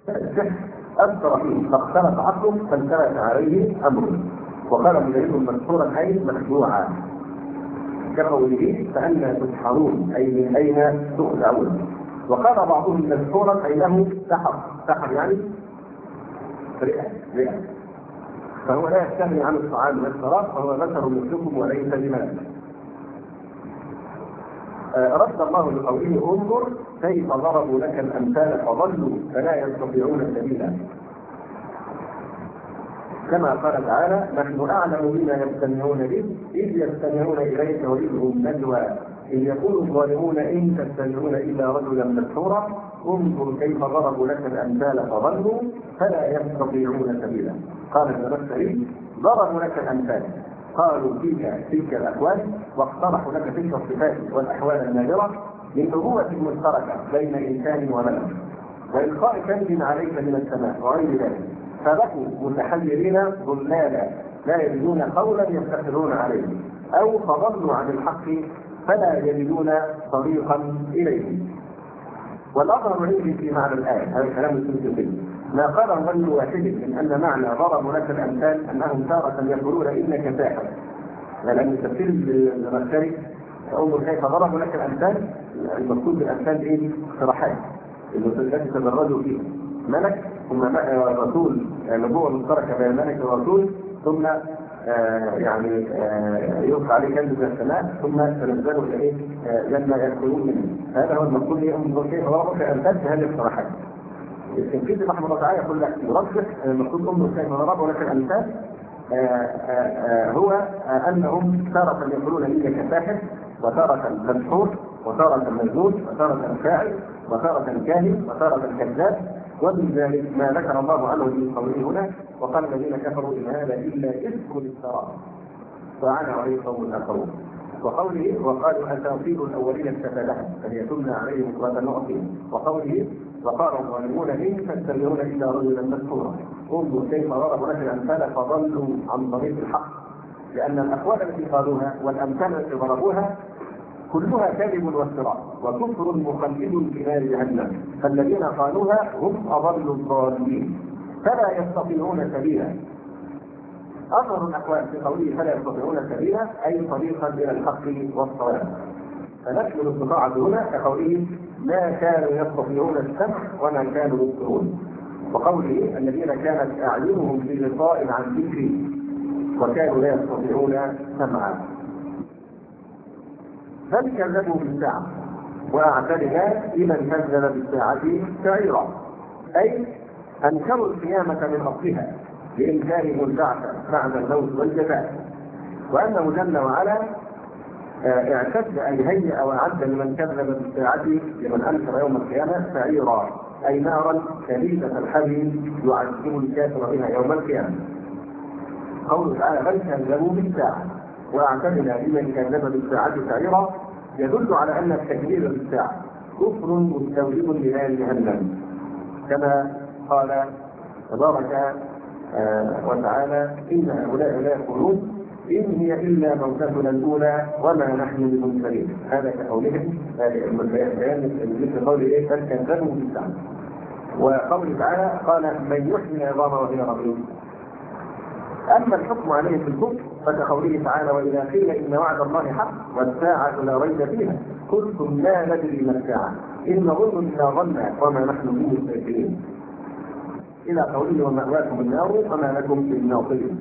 السحر أثر فيه فاختلط عقله فانتبه عليه أمره. وقال مجاهد مسحورا أي مخدوعا كقوله فأنا تسحرون أي من أين تخدعون. وقال بعضهم مسحورا أي له سحر يعني رئة فهو لا يستغني عن الطعام والشراب فهو بشر مثلكم وليس بملك. رد الله لقوله انظر كيف ضربوا لك الامثال فضلوا فلا يستطيعون سبيلا. كما قال تعالى نحن اعلم بما يستمعون به اذ يستمعون اليك واذ هم نجوى اذ يقول الظالمون ان تستمعون الا رجلا مسحورا انظر كيف ضربوا لك الامثال فضلوا فلا يستطيعون سبيلا. قال ابن السعيد ضربوا لك الامثال قالوا فيك تلك الاقوال واقترحوا لك تلك الصفات والاحوال النادره للنبوه المشتركه بين انسان وملك والقاء كنز عليك من السماء وغير ذلك فبقوا متحيرين ضلالا لا يجدون قولا يفتخرون عليه او فضلوا عن الحق فلا يجدون طريقا اليه. والاظهر عندي في معنى الايه هذا الكلام السنتي ما قال ظن واحد من ان معنى ضربوا لك الامثال انهم تارة يقولون انك ساحر لان تفسير المساري انظر كيف ضربوا لك الامثال المقصود بالامثال ايه؟ اقتراحات التي تدرجوا فيها ملك ثم رسول نبوه مشتركه بين الملك والرسول ثم يلقى عليه كنز من السماء ثم تنزلوا اليه لما ياكلون منه. هذا هو المقصود انظر كيف ضربوا لك الامثال في هذه الاقتراحات. التنفيذ رحمه الله تعالى يقول لك يرجح المقصود انظر كيف ضربوا لك الامثال هو انهم تارة يقولون انك ساحر وتارة مسحور وتارة مجنون وتارة شاعر وتارة كاهن وتارة كذاب ومن ذلك ما ذكر الله عنه في قوله هنا وقال الذين كفروا ان هذا الا افك افتراه وعلى عليه قوم اخرون. وقوله وقالوا اساطير الاولين اكتسبها فهي تمنى عليهم بكرة نعطيهم. وقوله وقال الظالمون ان تتبعون الا رجلا مسحورا انظر كيف ضربوا لك الامثال فضلوا عن طريق الحق لان الاقوال التي قالوها والامثال التي ضربوها كلها كذب وافتراء وكفر مخلد في نار جهنم فالذين قالوها هم اضل الضالين فلا يستطيعون سبيلا. اظهر الاقوال في قوله فلا يستطيعون سبيلا اي طريقا الى الحق والصواب فنفي الاستطاعه هنا كقوله ما كانوا يستطيعون السمع وما كانوا يبصرون. وقوله الذين كانت اعينهم في غطاء عن ذكري وكانوا لا يستطيعون سمعا. بل كذبوا بالساعه واعتدنا لمن كذب بالساعه سعيرا اي انكروا القيامه من اصلها لانكارهم البعث بعد الموت والجزاء وانه جل وعلا اعتد أن هيئ وأعد لمن كذب بالساعة لمن أنكر يوم القيامة سعيرا أي نارا شديدة الحرب يعذب الكافر بها يوم القيامة. قوله تعالى بل كذبوا بالساعة وأعتدنا لمن كذب بالساعة سعيرا يدل على أن التكذيب بالساعة كفر مستوجب لنار جهنم كما قال تبارك وتعالى إن هؤلاء لا يقولون إن هي إلا موتتنا الأولى وما نحن بمنكرين. هذا كقولهم بيان مثل قول إيه بل كذبوا بالساعة. وقوله تعالى قال من يحيي العظام وهي رميم. أما الحكم عليه في الكفر فكقوله تعالى وإذا قيل إن وعد الله حق والساعة لا ريب فيها قلتم لا ندري ما الساعة إن نظن إلا ظنا وما نحن بمستيقنين إلى قوله ومأواكم النار وما لكم من ناصرين.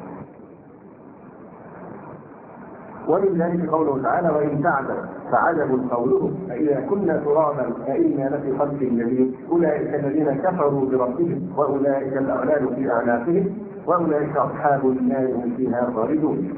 ومن ذلك قوله تعالى وإن تعجب فعجب قولهم أإذا كنا ترابا أإنا لفي خلق جديد أولئك الذين كفروا بربهم وأولئك الأغلال في أعناقهم وأولئك أصحاب النار هم فيها خالدون.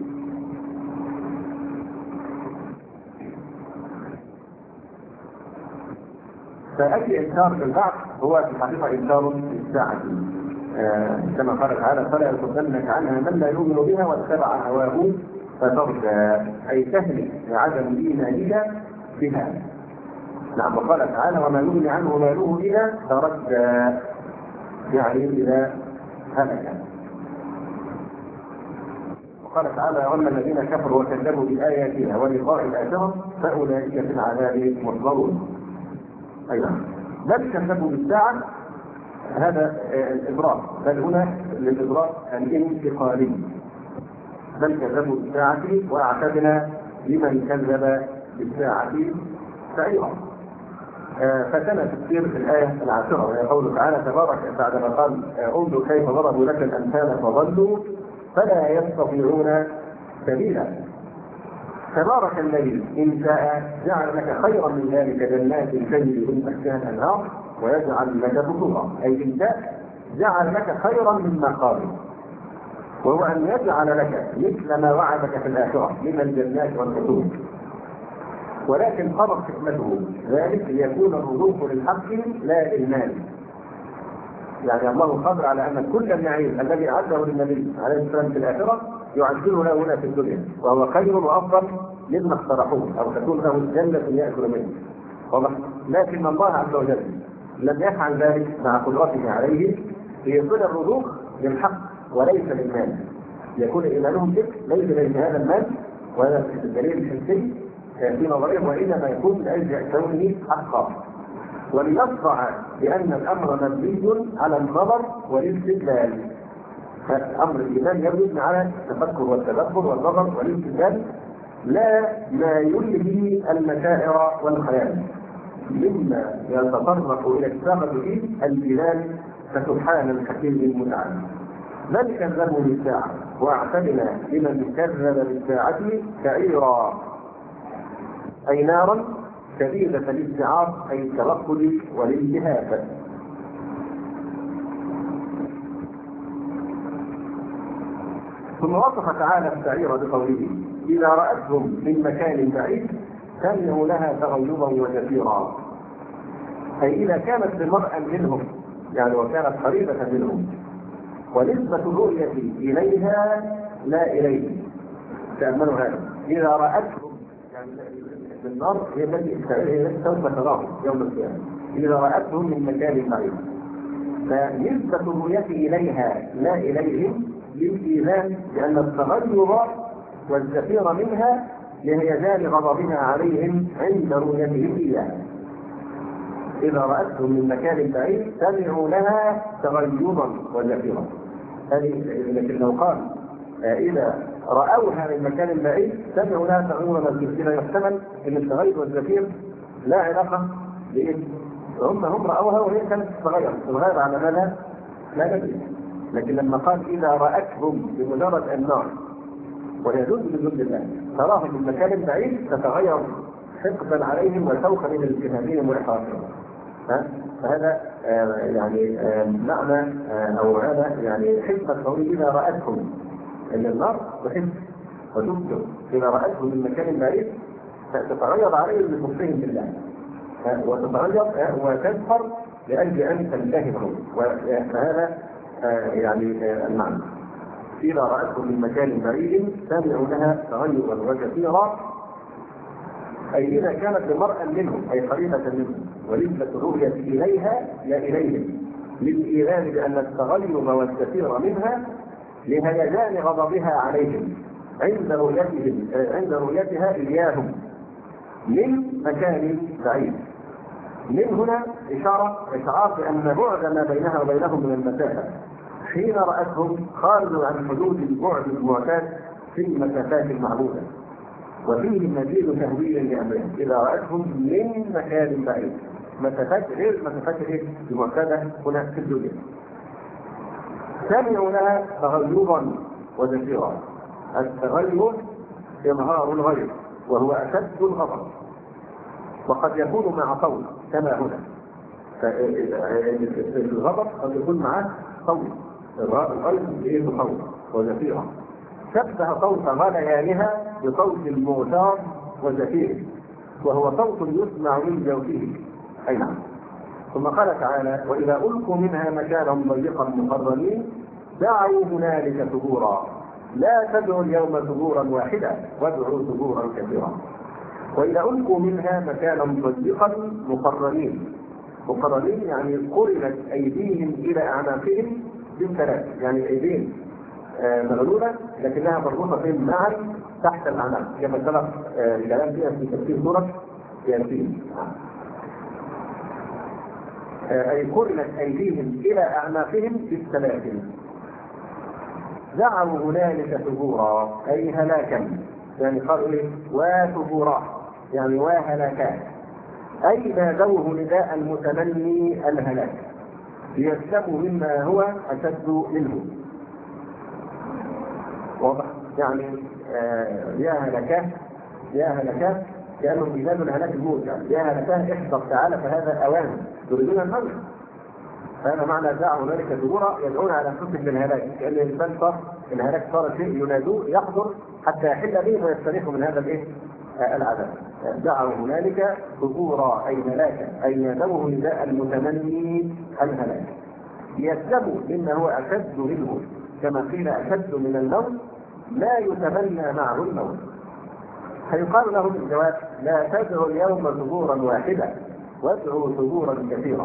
فأي إنكار في البعث هو في الحقيقة إنكار الساعة كما قال تعالى فلا يصدنك عنها من لا يؤمن بها واتبع هواه فترجى أي تهلك لعدم إيمانك بها. نعم وقال تعالى وما يغني عنه ماله إذا ترجى يعني إذا هلك. وقال تعالى وأما الذين كفروا وكذبوا بآياتنا ولقاء الآخرة فأولئك في العذاب محضرون. أيضا بل كذبوا بالساعة هذا الإبراز، بل هنا للإبراز الانتقالي. بل كذبوا بالساعة وأعتدنا لمن كذب بالساعة سعيرا. فكان تفسير الآية العاشرة وهي قوله تعالى تبارك بعدما قال انظر كيف ضربوا لك الأمثال فضلوا فلا يستطيعون سبيلا. تبارك الذي إن شاء جعل لك خيرا من ذلك جنات تجري من تحتها الأنهار ويجعل لك قصورا، أي إن شاء جعل لك خيرا مما قالوا، وهو أن يجعل لك مثل ما وعدك في الآخرة من الجنات والقصور. ولكن قرر حكمته ذلك ليكون الرزق للحق لا للمال. يعني الله قادر على أن كل النعيم الذي أعده للنبي عليه الصلاة والسلام في الآخرة يعجله له هنا في الدنيا، وهو خير وأفضل مما اقترحوه أو تكون له الجنة يأكل منه. لكن الله عز وجل لم يفعل ذلك مع قدرته عليه ليصل الرزق للحق وليس للمال، يكون إيمانهم بك ليس ليس هذا المال وهذا الدليل الحسي في نظرهم، وإنما يكون لأجل كونه حقا، وليصرع بأن الأمر مبني على النظر والاستدلال. فأمر الإيمان يبني على التفكر والتدبر والنظر والاستدلال، لا ما يلهي المشاعر والخيال مما يتطرق إلى السابق فيه الجلال فسبحان الحكيم المتعال. بل كذبوا بالساعة واعتدنا لمن كذب بالساعة سعيرا، أي نارا شديدة الاستعار، أي التوكل والالتهاب. ثم وصف تعالى السعير بقوله إذا رأتهم من مكان بعيد سمعوا لها تغيظا وزفيرا، أي إذا كانت بمرأى منهم يعني وكانت قريبة منهم، ونسبة الرؤية إليها لا إليه. تأملوا هذا، إذا رأتهم يعني بالنار هي التي سوف تراهم يوم القيامة، إذا رأتهم من مكان بعيد، فنسبة الرؤية إليها لا إليهم للإيمان بأن التغير والزفير منها لهيجان غضبها عليهم عند رؤيتهم إياها. إذا رأتهم من مكان بعيد سمعوا لها تغيرا وزفيرا. لكن لو قال إذا رأوها من مكان بعيد سمعوا لها تغيرا وزفيرا يحتمل أن التغير والزفير لا علاقة بإيه؟ هم رأوها وهي كانت تتغير على مالها لا ندري. لكن لما قال إذا رأتهم بمجرد النار وهي جزء من جند الله تراهم من مكان بعيد تتغير حقدا عليهم وسوقا إلى الجهادين وإحراجهم. فهذا يعني معنى أو هذا يعني حكمة قوله إذا رأتهم أن النار تحب وتبصر، إذا رأتهم من مكان بعيد تتغير عليهم بكفرهم بالله وتتغير وتظهر لأجل أن تنتهكوا. فهذا يعني المعنى إذا رأتهم من مكان بعيد سمعوا لها تغيرا وكثيرا، أي إذا كانت بمرأى منهم أي قريبة منهم، ونسبة الرؤية إليها لا إليهم للإيمان بأن التغير والكثير منها لهيجان غضبها عليهم عند رؤيتها إياهم من مكان بعيد. من هنا إشعار بأن بعد ما بينها وبينهم من المسافة حين رأتهم خارج عن حدود البعد المعتاد في المسافات المعلومة، وفيه مزيد تهويل لأمرهم إذا رأتهم من مكان بعيد، مسافات غير المسافات المعتادة هنا في الدنيا. سمعوا لها تغيرا وزفيرا. التغير إظهار الغير وهو أشد الغضب، وقد يكون مع صوت كما هنا. الغضب قد يكون معه صوت، الغير بإيه صوت وزفيرا. شبه صوت غليانها بصوت المغتاب وزفير، وهو صوت يسمع من جوفه. أي نعم. ثم قال تعالى وإذا ألقوا منها مكانا ضيقا مقرنين دعوا هنالك ثبورا لا تدعوا اليوم ثبورا واحدا وادعوا ثبورا كثيرا. وإذا ألقوا منها مكانا ضيقا مقرنين يعني قرنت أيديهم إلى أعناقهم بالثلاث، يعني الأيدين مغلولة لكنها مربوطة معا تحت الأعناق كما سبق الكلام فيها في تفسير سورة ياسين. أي قرنت أيديهم إلى أعناقهم بالسلاسل. دعوا هنالك ثبورا أي هلاكا، يعني قالوا إيه؟ وثبورا يعني وهلاكا، أي نادوه نداء المتمني الهلاك ليسلموا مما هو أشد منه. واضح؟ يعني يا هلكاه يا هلكاه كأنهم بينادوا الهلاك الموت، يعني يا هلكاه احذر تعالى فهذا أوان يريدون الموت. هذا معنى دعوا هنالك ثبورا، يدعون على انفسهم بالهلاك، كأن الإنسان صار الهلاك صار شيء ينادوه يحضر حتى يحل بهم ويستريحوا من هذا الإيه؟ العذاب. دعوا هنالك ثبورا أي هلاكا، أي نادوه نداء المتمني الهلاك ليسلموا مما هو أشد منه، كما قيل أشد من الموت لا يتمنى معه الموت. فيقال لهم الجواب: لا تدعوا اليوم ثبورا واحدا وادعوا ثبورا كثيرا.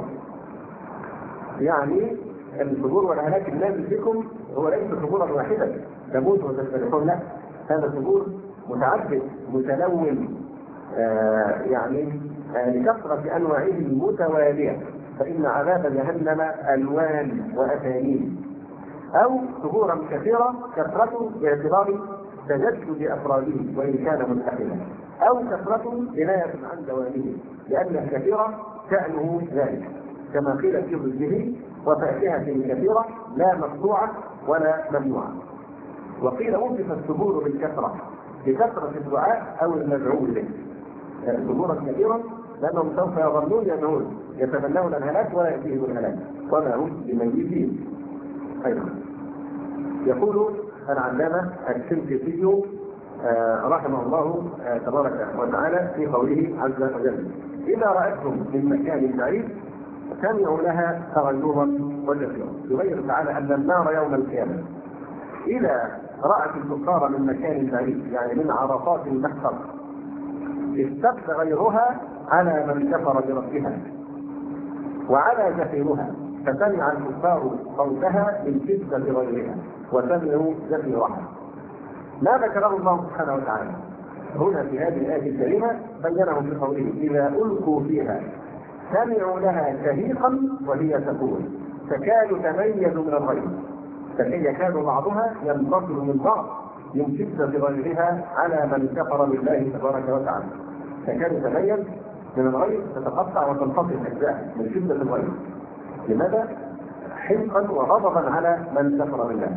يعني الثبور والهلاك النازل بكم هو ليس ثبورا واحدا تموت وتستريحون، لا، هذا ثبور متعدد متلون، يعني لكثرة أنواعه المتوالية، فإن عذاب جهنم ألوان وأسانيد. أو ثبورا كثيرا كثرة باعتبار تجدد أفراده وإن كان ملتحما، أو كثرة كناية عن دوامه، لأن الكثير شأنه ذلك، كما قيل في ضده: وفاكهة كثيرة لا مقطوعة ولا ممنوعة. وقيل وصف الثبور بالكثرة بكثرة الدعاء أو المدعو به، ثبورا كثيرا لأنهم سوف يظلون يدعون يتمنون الهلاك ولا يأتيهم الهلاك وما هم بميتين. أيضا يقول العلامة الشنقيطي رحمه الله تبارك وتعالى في قوله عز وجل: إذا رأتهم من مكان بعيد سمعوا لها تغيرا وزفيرا. يبين تعالى أن النار يوم القيامة إذا رأت الكفار من مكان بعيد، يعني من عرصات المحشر، اشتد غيرها على من كفر بربها وعلى زفيرها، فسمع الكفار صوتها من شدة غيرها وسمعوا زفيرها. ما ذكره الله سبحانه وتعالى هنا في هذه الآية الكريمة بينه في قوله: إذا ألقوا فيها سمعوا لها شهيقا وهي تقول تكاد تميز من الغيظ، يكاد بعضها ينفصل من بعض من شدة غيرها على من كفر بالله تبارك وتعالى. تكاد تميز من الغيظ، تتقطع وتنفصل أجزاء من شدة الغيظ. لماذا؟ حمقا وغضبا على من كفر بالله.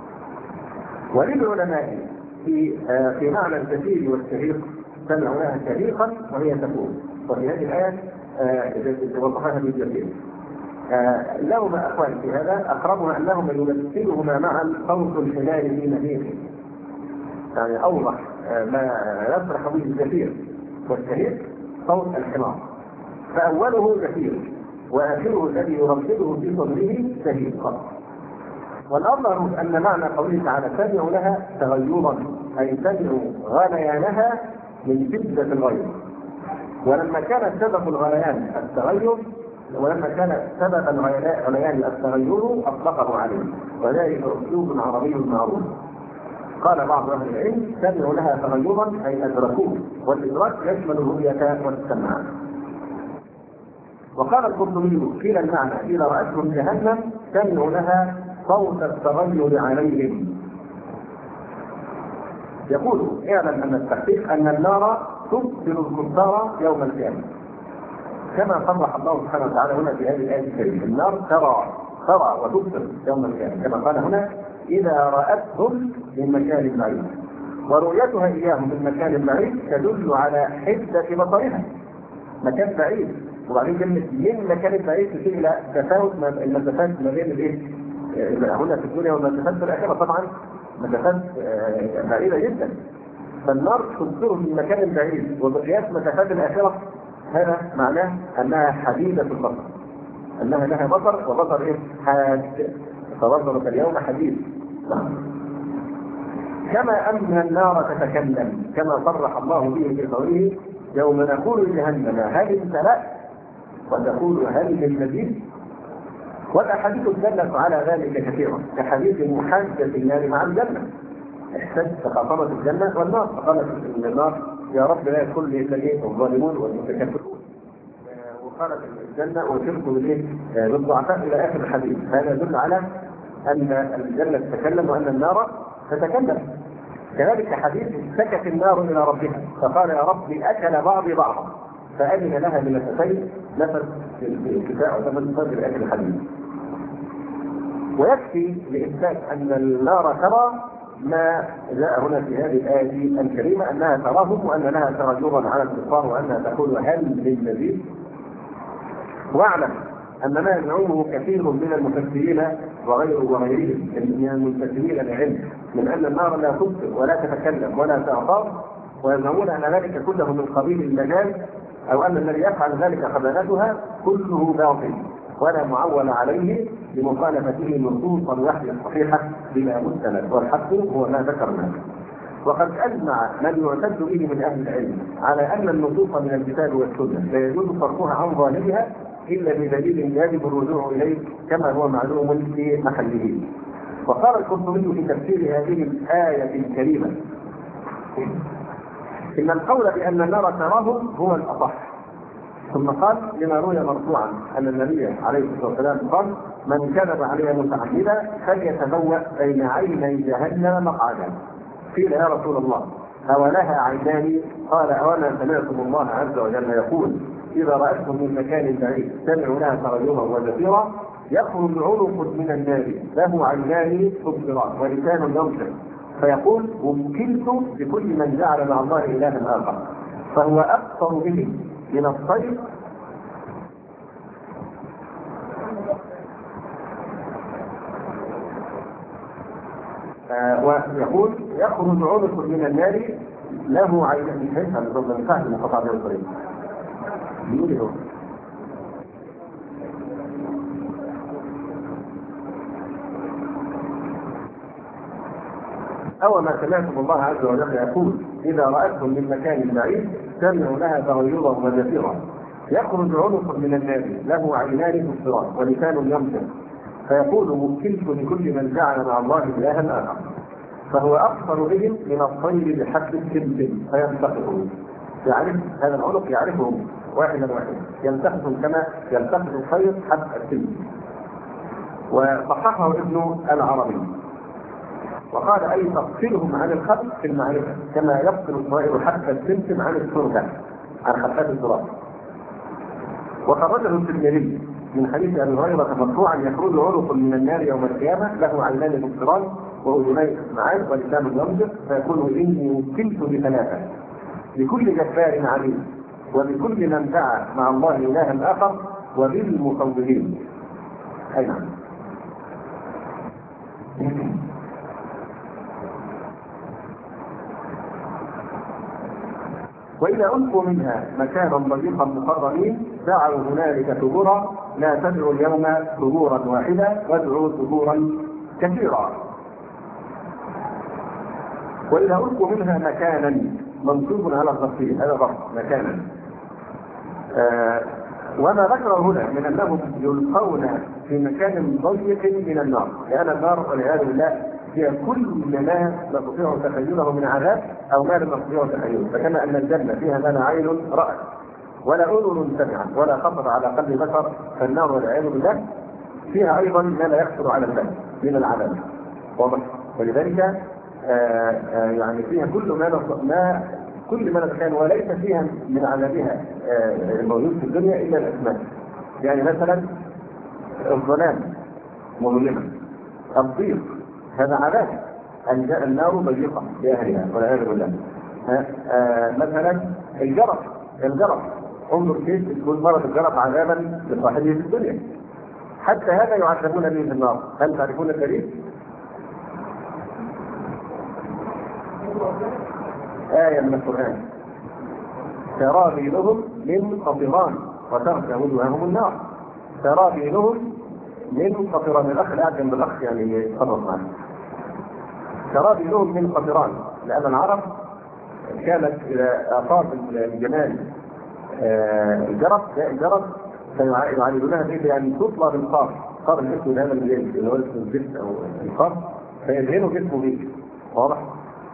وللعلماء في معنى الزفير والشهيق سمعوا لها شهيقا وهي تقول، وفي هذه الآية وضحها ابن كثير. لهما أقوال في هذا، أقربها أنهما يمثلهما معا صوت الحمار في نهيقه، يعني أوضح ما يصرح به الزفير والشهيق صوت الحمار، فأوله زفير وآخره الذي يردده في صدره شهيق. والأظهر أن معنى قوله تعالى سمعوا لها تغيرا، أي سمعوا غليانها من شدة الغيظ. ولما كان سبب الغليان التغير، ولما كان سبب الغليان التغير أطلقه عليه، وذلك أسلوب عربي معروف. قال بعض أهل العلم سمعوا لها تغيرا أي أدركوه، والإدراك يشمل الرؤية والسمع. وقال القرطبي كلا المعنى: إذا رأتهم جهنم سمعوا لها صوت التغير عليهم. يقول: اعلم أن التحقيق أن النار تبصر الكفار يوم القيامة، كما صرح الله سبحانه وتعالى هنا في هذه الآية الكريمة: النار ترى وتبصر يوم القيامة، كما قال هنا: إذا رأتهم من مكان بعيد. ورؤيتها إياهم من مكان بعيد تدل على حدة بصرها، مكان بعيد. وبعدين كلمة من مكان بعيد تشير إلى تفاوت المسافات ما بين الإيه؟ هنا في الدنيا والمسافات في الآخرة طبعا مسافات بعيدة جدا. فالنار تبصر من مكان بعيد، وبقياس مسافات الآخرة هذا معناه أنها حديدة البصر، أنها لها بصر وبصر إيه؟ حاد، فبصرك اليوم حديد. كما أن النار تتكلم، كما صرح الله به في قوله: يوم نقول لجهنم هل امتلأت وتقول هل من مزيد. والأحاديث دلت على ذلك كثيرا، كحديث محاجة النار مع الجنة، احتجت خاطرة الجنة والنار، فقالت النار: يا رب لا يدخل لي إلا الظالمون والمتكبرون. قالت الجنة وشركوا بالضعفاء إلى آخر الحديث. هذا يدل على أن الجنة تتكلم وأن النار تتكلم. كذلك حديث اشتكت النار إلى ربها فقال يا ربي أكل بعضي بعضا فأذن لها بنفسين نفس الكفاء ونفس صدر آخر الحديث. ويكفي لإثبات أن النار ترى ما جاء هنا في هذه الآية الكريمة أنها تراهم وأن لها ترجرا على الكفار وأنها تقول هل من مزيد. واعلم أن ما يدعوه كثير من المفسرين وغيرهم من المنتسبين للعلم من أن النار لا تبصر ولا تتكلم ولا تعطار، ويزعمون أن ذلك كله من قبيل المجاز، أو أن الذي يفعل ذلك خبالتها كله باطل ولا معول عليه لمخالفته نصوص الوحي الصحيحة بلا مستند، والحق هو ما ذكرناه. وقد أجمع من يعتد به من أهل العلم على أن النصوص من الكتاب والسنة لا يجوز صرفها عن ظاهرها إلا بدليل يجب الرجوع إليه كما هو معلوم في محله. وقال القرطبي في تفسير هذه الآية الكريمة إن القول بأن النار تراهم هو الأصح. ثم قال لما روي مرفوعا أن النبي عليه الصلاة والسلام قال من كذب علي متعمدا فليتبوأ بين عيني جهنم مقعدا. قيل يا رسول الله أولها عينان؟ قال أولا سمعتم الله عز وجل يقول إذا رأتهم من مكان بعيد سمعوا لها تغيرا وزفيرا يخرج عنق من النار له عينان تبصران ولسان ينطق فيقول وكلت بكل من جعل مع الله إلها آخر فهو أكثر به من الطير ويقول يخرج عنق من النار له عينان. كيف هذا الفهم المقطع به الطريق بيقول له أو ما سمعتم الله عز وجل يقول إذا رأتهم من مكان بعيد سمعوا لها تغيرا وزفيرا يخرج عنق من النار له عينان تبصران ولسان ينطق فيقول وكلت لكل من جعل مع الله إلها آخر فهو أكثر بهم من الطير بحد السلسل فينتقصهم. يعرف هذا العنق يعرفهم واحدا واحدا ينتقصهم كما ينتقص الطير حد السلسل. وصححه ابن العربي وقال أي تفصلهم عن الخلق في المعرفة كما يفصل الطائر حتى السمسم عن السرقة عن خلقات التراب. وخرجه الترمذي من حديث أبي هريرة مرفوعا يخرج عنق من النار يوم القيامة له عينان مبصران وأذنين يسمعان ولسان ينطق فيقول إني وكلت بثلاثة لكل جبار عليم وبكل من دعا مع الله إلها آخر وبالمصورين. أي نعم. وإذا ألقوا منها مكانا ضيقا مقرنين دعوا هنالك ثبورا لا تدعوا اليوم ثبورا واحدا وادعوا ثبورا كثيرا. وإذا ألقوا منها مكانا منصوب على الضفير هذا ضرب مكانا. وما ذكر هنا من أنهم يلقون في مكان ضيق من النار لأن النار والعياذ بالله هي كل ما نستطيع تخيله من عذاب أو ما لم نستطيع تخيله. فكما أن الجنة فيها ما لا عين رأت ولا أذن سمعت ولا خطر على قلب بشر فالنار والعياذ بالله فيها أيضا ما لا يخطر على البال من العذاب واضح. ولذلك يعني فيها كل ما نتخيل وليس فيها من عذابها الموجود في الدنيا إلا الأسماء. يعني مثلا الظلام مظلمة الضيق هذا عذاب أن جاء النار ضيقة لأهلها والعياذ بالله. مثلا الجرف انظر كيف يكون مرض الجرف عذابا لصاحبه في الدنيا حتى هذا يعذبون به في النار. هل تعرفون الدليل؟ آية من القرآن سرابيلهم من قطران وتغشى وجوههم النار. سرابيلهم من قطران. الأخ لا جنب الأخ يعني يتصرف معه. سرابيلهم من قطران لأن العرب كانت إذا أصاب الجمال الجرب فيعالجونها بأن تطلى بالقار قار الاسود هذا اللي هو الزفت أو القار فيدهنوا جسمه به واضح.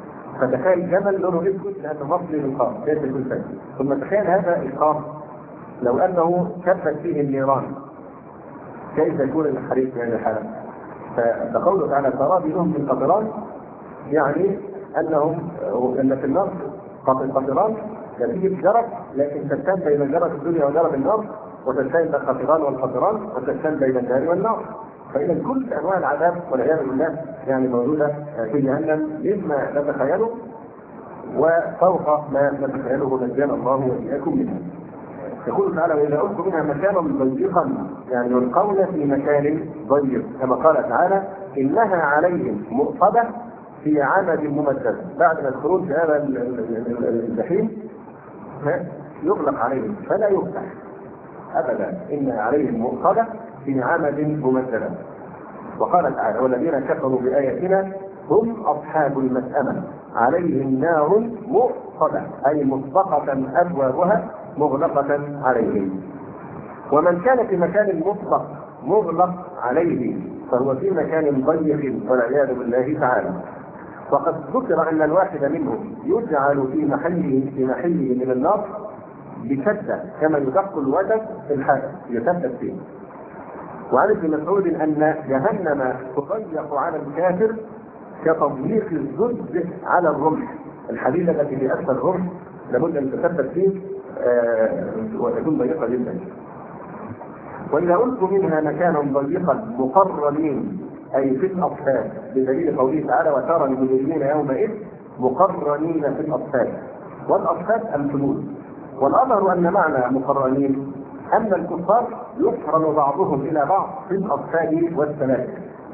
فتخيل جمل لونه اسود لأنه مصلي بالقار ليس كل شيء. ثم تخيل هذا القار لو أنه كبت فيه النيران كيف يكون الحريق في هذه الحالة؟ فقوله تعالى سرابيلهم من قطران، يعني أن في النار قطران نتيجة جرب، لكن تشتان بين جرب الدنيا وجرب النار، وتشتان بين القطران والقطران، وتشتان بين النار والنار. فإذا كل أنواع العذاب والعياذ بالله يعني موجودة في جهنم مما نتخيله وفوق ما نتخيله، نجانا الله وإياكم منه. يقول تعالى وإذا ألقوا منها مكانا ضيقا، يعني يلقون في مكان ضيق، كما قال تعالى إنها عليهم مؤصدة في عمد ممدد. بعد ما الخروج في هذا الجحيم يغلق عليهم فلا يفتح أبدا، إنها عليهم مؤصدة في عمد ممدد. وقال تعالى والذين كفروا بآياتنا هم أصحاب المسأمة عليهم نار مؤصدة، أي مسبقة أبوابها مغلقة عليهم. ومن كان في مكان مسبق مغلق عليه فهو في مكان ضيق والعياذ بالله تعالى. وقد ذكر أن الواحد منهم يجعل في محله من النار بشدة كما يدق الوتد في الحاجة يثبت فيه. وعن ابن مسعود أن جهنم تضيق على الكافر كتضييق الزج على الرمح، الحديدة التي في أسفل الرمح لابد أن تثبت فيه وتكون ضيقة جدا. وإذا ألقوا منها مكانا ضيقا مقرنين أي في الأصفاد، بدليل قوله تعالى وترى المجرمين يومئذ مقرنين في الأصفاد، والأصفاد الجنود. والأظهر أن معنى مقرنين أن الكفار يقرن بعضهم إلى بعض في الأصفاد والسلاسل.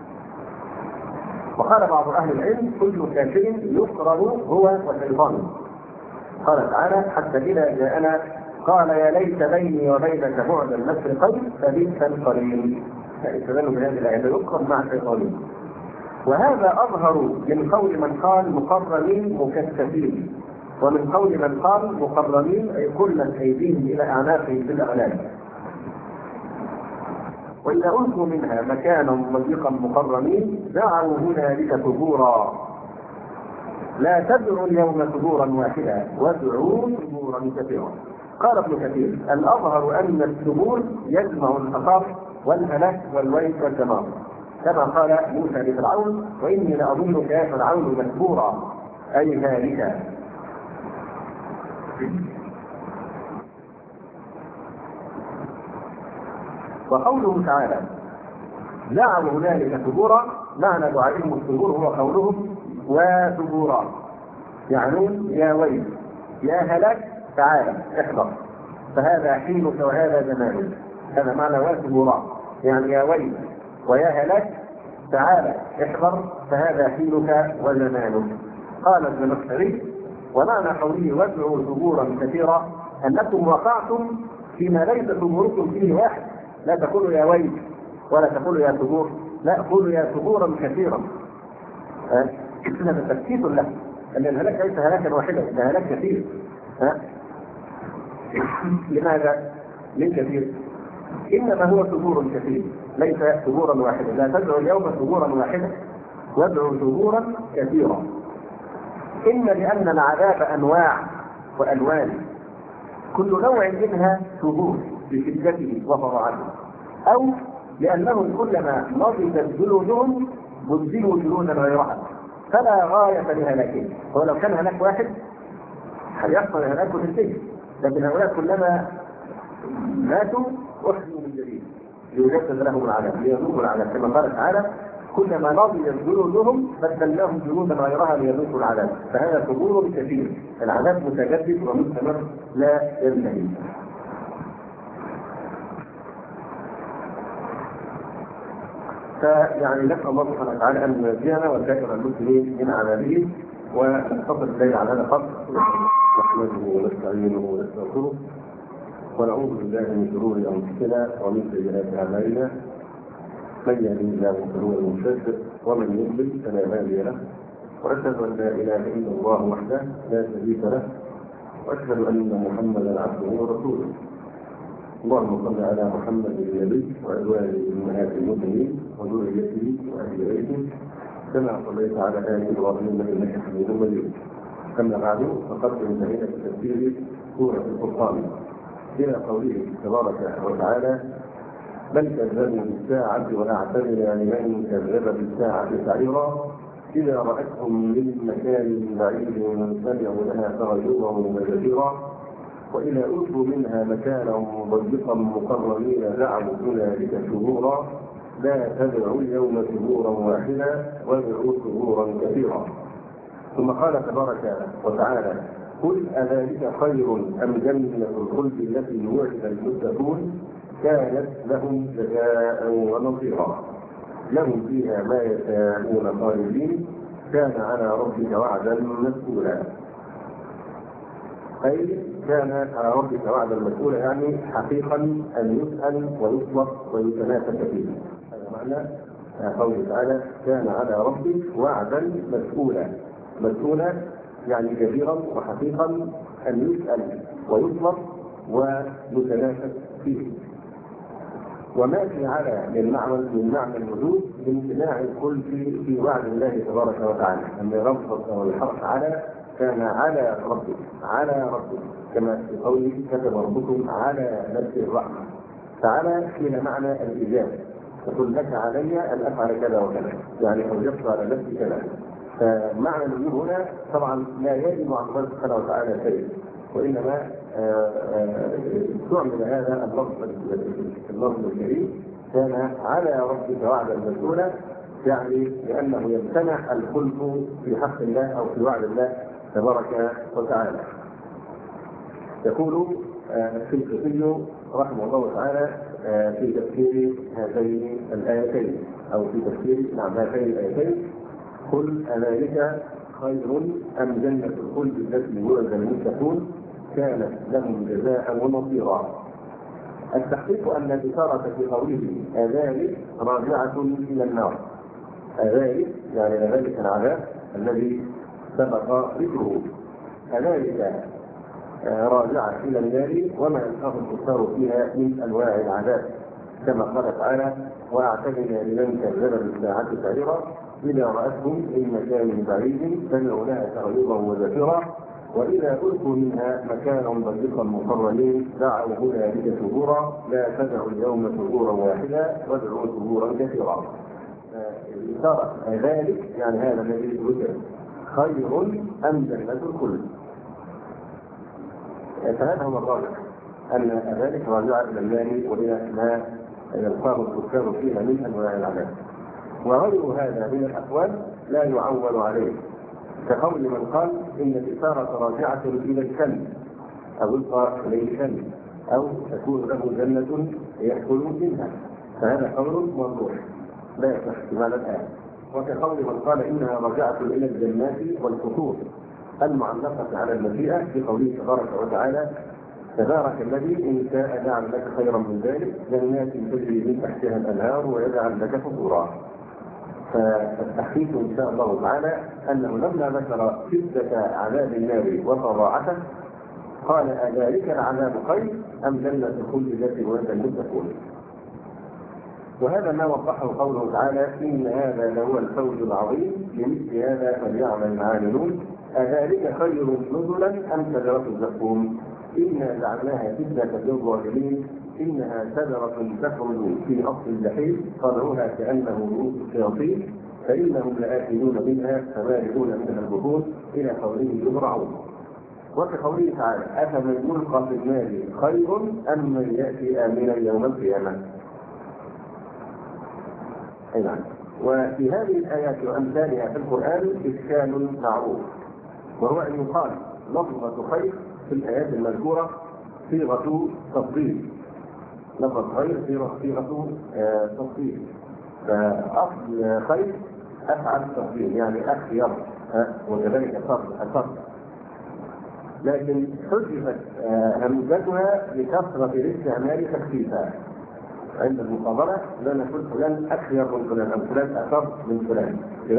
وقال بعض أهل العلم كل كافر يقرن هو وشيطانه. قال تعالى حتى إذا جاءنا قال يا ليت بيني وبينك بعد المشرقين فبئس القرين. فاستدلوا بهذه الآية يقرن مع شيطانه. وهذا أظهر من قول من قال مقرنين مكثفين، ومن قول من قال مقرنين أي كل أيديهم إلى أعناقهم بالأغلال. وإذا ألقوا منها مكانا ضيقا مقرنين دعوا هنالك ثبورا لا تدعوا اليوم ثبورا واحدا وادعوا ثبورا كثيرا. قال ابن كثير الأظهر أن الثبور يجمع الخطاب والهلاك والويل والدمار، كما قال موسى لفرعون وإني لأظنك يا فرعون مثبورا أي هالكا. وقوله تعالى دعوا هنالك ثبورا، معنى دعائهم الثبور هو قولهم وثبورا، يعني يا ويل يا هلاك تعالى احضر، فهذا حينك وهذا زمانك. هذا معنى وثبورا، يعني يا ويل ويا هلاك تعالى احضر فهذا حينك وزمانك. قال الزمخشري ومعنى قوله وادعوا ثبورا كثيرا انكم وقعتم فيما ليس ثبوركم فيه واحد، لا تقولوا يا ويل ولا تقولوا يا ثبور، لا قولوا يا ثبورا كثيرا. هذا تفكيك له، ان الهلاك ليس هلاكا واحدا، ده هلاك كثير. لماذا؟ من كثير؟ انما هو ثبور كثير ليس ثبورا واحدا. لا تدعوا اليوم ثبورا واحدا وادعوا ثبورا كثيرا. إما لأن العذاب أنواع وألوان، كل نوع منها ثبور بشدته وفظاعته، أو لأنهم كلما نضجت جلودهم بدلوا جلودا غيرها فلا غاية لهلاكهم. ولو كان هلاك واحد هيحصل هلاك في السجن، لكن هؤلاء كلما ماتوا أحيوا من جديد ليجسد لهم العذاب ليذوقوا العذاب، كما قال تعالى كلما نضجت جلودهم بدلناهم جلودا غيرها ليذوقوا العذاب. فهذا ثبور كثير، العذاب متجدد ومستمر لا ينتهي. فيعني نسأل الله سبحانه وتعالى أن ينجينا وسائر المسلمين من عذابه، ونقتصر الليل على هذا القدر. نحمده ونستعينه ونستغفره ونعوذ بالله من شرور أنفسنا ومن سيئات أعمالنا، من يهده الله فهو المهتد ومن يضلل فلا هادي له، واشهد ان لا اله الا الله وحده لا شريك له، واشهد ان محمدا عبده ورسوله. اللهم صل على محمد النبي وازواجه امهات المؤمنين وذريته واهل بيته كما صليت على ال ابراهيم انك حميد مجيد. اما بعد فقد انتهينا بتفسير سوره الفرقان. إلى قوله تبارك وتعالى: بل كذبوا بالساعة وأعتدنا لمن كذب بالساعة سعيرا إذا رأتهم من مكان بعيد سمعوا لها تغيظا وزفيرا وإذا ألقوا منها مكانا ضيقا مقرنين دعوا هنالك ثبورا لا تدعوا اليوم ثبورا واحدا وادعوا ثبورا كثيرا. ثم قال تبارك وتعالى: قل أذلك خير أم جنة الخلد التي وعد المتقون كانت لهم جزاء ومصيرا لهم فيها ما يشاءون خالدين كان على ربك وعدا مسؤولا. أي كان على ربك وعدا مسؤولا، يعني حقيقا أن يسأل ويطلق ويتنافس فيه. هذا معنى قوله تعالى: كان على ربك وعدا مسؤولا. مسؤولا يعني كبيرا وحقيقا أن يسأل ويطلق ويتنافس فيه. وما في على من معنى الوجود بامتناع الخلد في وعد الله تبارك وتعالى، ان رفض والحرف على كان على ربك كما في قوله: كتب ربكم على نفسه الرحمه. فعلى فيها معنى الايجاب، تقول لك علي ان افعل كذا وكذا، يعني اوجبت على نفسي كذا. فمعنى الوجود هنا طبعا لا يجب عن الله سبحانه وتعالى شيء، وانما استعمل هذا اللفظ الكريم: كان على ربك وعدا مسؤولا، يعني لانه يمتنع الخلف في حق الله او في وعد الله تبارك وتعالى. يقول الشنقيطي رحمه الله تعالى في تفسير هاتين الايتين او في تفسير هاتين الايتين: قل أذلك خير أم جنة الخلد التي وعد المتقون كانت لهم جزاء ومصيرا. التحقيق أن الإشارة في قوله أذلك راجعة إلى النار. أذلك يعني ذلك العذاب الذي سبق ذكره، أذلك راجعة إلى النار وما يلقاه الكفار فيها من أنواع العذاب، كما قال تعالى: وأعتدنا لمن كذب بالساعة سعيرا إذا رأتهم من مكان بعيد سمعوا لها تغيظا وزفيرا وإذا ألقوا منها مكانا ضيقا مقرنين دعوا هنالك ثبورا لا تدعوا اليوم ثبورا واحدا وادعوا ثبورا كثيرا. الإشارة ذلك يعني هذا الذي ذكر خير أم جنة الخلد. فهذا هو الراجح، أن ذلك راجع إلى النار وإلى ما يلقاه الكفار فيها من أنواع العذاب. وغير هذا من الأقوال لا يعول عليه، كقول من قال إن الإشارة راجعة إلى الكلب أو يلقى إليه كلب أو تكون له جنة يأكل منها، فهذا قول مرجوح لا يصح بمعنى الآية. وكقول من قال إنها راجعة إلى الجنات والقصور المعلقة على المشيئة في قوله تبارك وتعالى: تبارك الذي إن شاء جعل لك خيرا من ذلك جنات تجري من تحتها الأنهار ويجعل لك قصورا. فالتحقيق إن شاء الله تعالى أنه لما ذكر شدة عذاب النار وفظاعته قال: أذلك العذاب خير أم جنة الخلد التي وعد المتقون؟ وهذا ما وضحه قوله تعالى: إن هذا لهو الفوز العظيم لمثل هذا فليعمل العاملون أذلك خير نزلا أم شجرة الزقوم إنا جعلناها فتنة للظالمين إنها شجرة تخرج في أصل الجحيم طلعها كأنه رؤوس الشياطين فإنهم لآكلون منها فمالئون منها البطون إلى قوله يزرعون. وكقوله تعالى: أفمن يلقى في النار خير أم من يأتي آمنا يوم القيامة. نعم. وفي هذه الآيات وأمثالها في القرآن إشكال معروف، وهو أن يقال لفظة خير في الآيات المذكورة صيغة تفضيل، لفظ خير صيغة تفضيل، فأصل خير أفعل تفضيل يعني أخير وكذلك الصرف، لكن حذفت همزتها لكثرة الاستعمال تخفيفا عند المقابلة، لا نقول فلان أخير من فلان أو فلان أخر من فلان،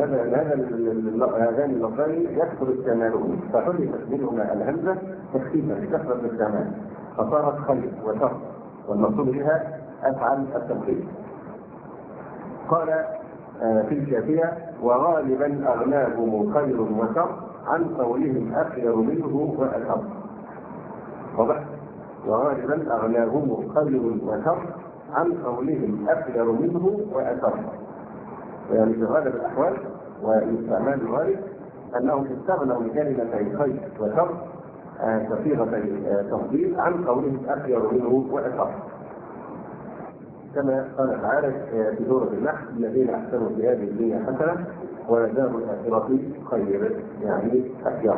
هذان اللفظان يكثر استعمالهم فحذفت منهما الهمزة تخفيفا لكثرة الاستعمال فصارت خير وشر، والمقصود بها أفعل التمثيل. قال في الكافية: وغالبا أغناهم خير وشر عن قولهم أخير منه وأشر. واضح؟ وغالبا أغناهم خير وشر عن قولهم أخير منه وأشر. يعني في غالب الأحوال والاستعمال الوارد أنهم استغنوا من كلمتي خير وشر كصيغة تفضيل عن قولهم أخير منه وأشر، كما قال تعالى في سورة النحل: الذين أحسنوا في هذه الدنيا حسنة ولدار الآخرة خير، يعني أخير.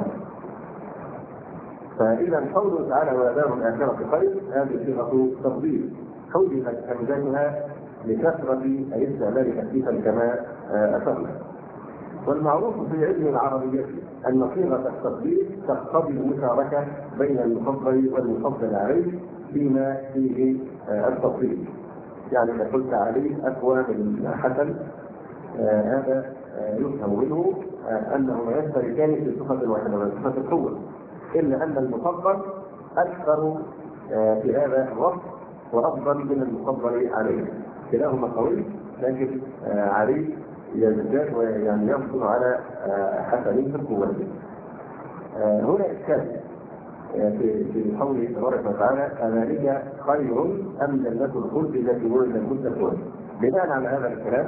فإذا قوله تعالى ولدار الآخرة خير هذه صيغة تفضيل حذفت همزتها لكثرة الاستعمال تكليفا كما أشرنا. والمعروف في علم العربية أن صيغة التفضيل تقتضي المشاركة بين المفضل والمفضل عليه فيما فيه التفضيل. يعني إذا قلت عليه أقوى من حسن هذا يفهم منه أنه لا يشتركان في صفة واحدة من صفة القوة، إلا أن المفضل أكثر في هذا الوصف وأفضل من المفضل عليه. كلاهما قوي لكن عليه يزداد ويعني يحصل على حسن في القوة. هنا إشكال في قوله تبارك وتعالى: أذلك خير أم جنة الخلد التي وعد المتقون. بناء على هذا الكلام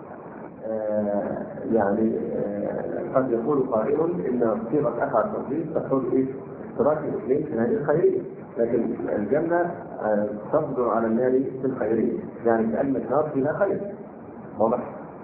يعني قد يقول قائل ان صيغه افعل التفضيل تقتضي اشتراك الاثنين في هذه الخيريه، لكن الجنه تصدر على النار في الخيريه، يعني كان النار فيها خير. واضح؟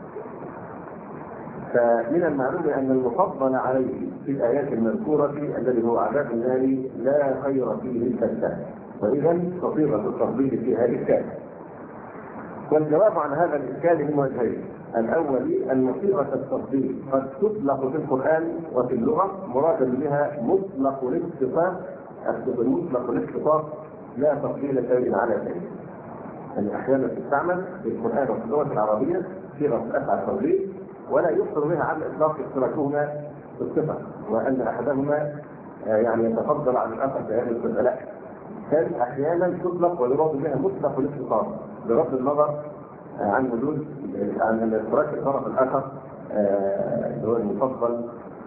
فمن المعلوم ان المفضل عليه في الايات المذكوره الذي هو عذاب النار لا خير فيه الفتاه، واذا فصيغه التفضيل في هذه الكلمه. والجواب عن هذا الإشكال من وجهين: الأول أن صيغة التفضيل قد تطلق في القرآن وفي اللغة مرادا بها مطلق الاختصاص، مطلق الاختصاص لا تفضيل شيء على شيء. يعني أحيانا تستعمل في القرآن وفي اللغة العربية صيغة أفعل التفضيل ولا يحصل بها على الإطلاق اشتراكهما في الصفة، وأن أحدهما يعني يتفضل عن الآخر في هذه الصفة. لا، كان أحيانا تطلق ويراد بها مطلق الاختصاص بغض النظر عن وجود عن الاشتراك الطرف الاخر اللي هو المفضل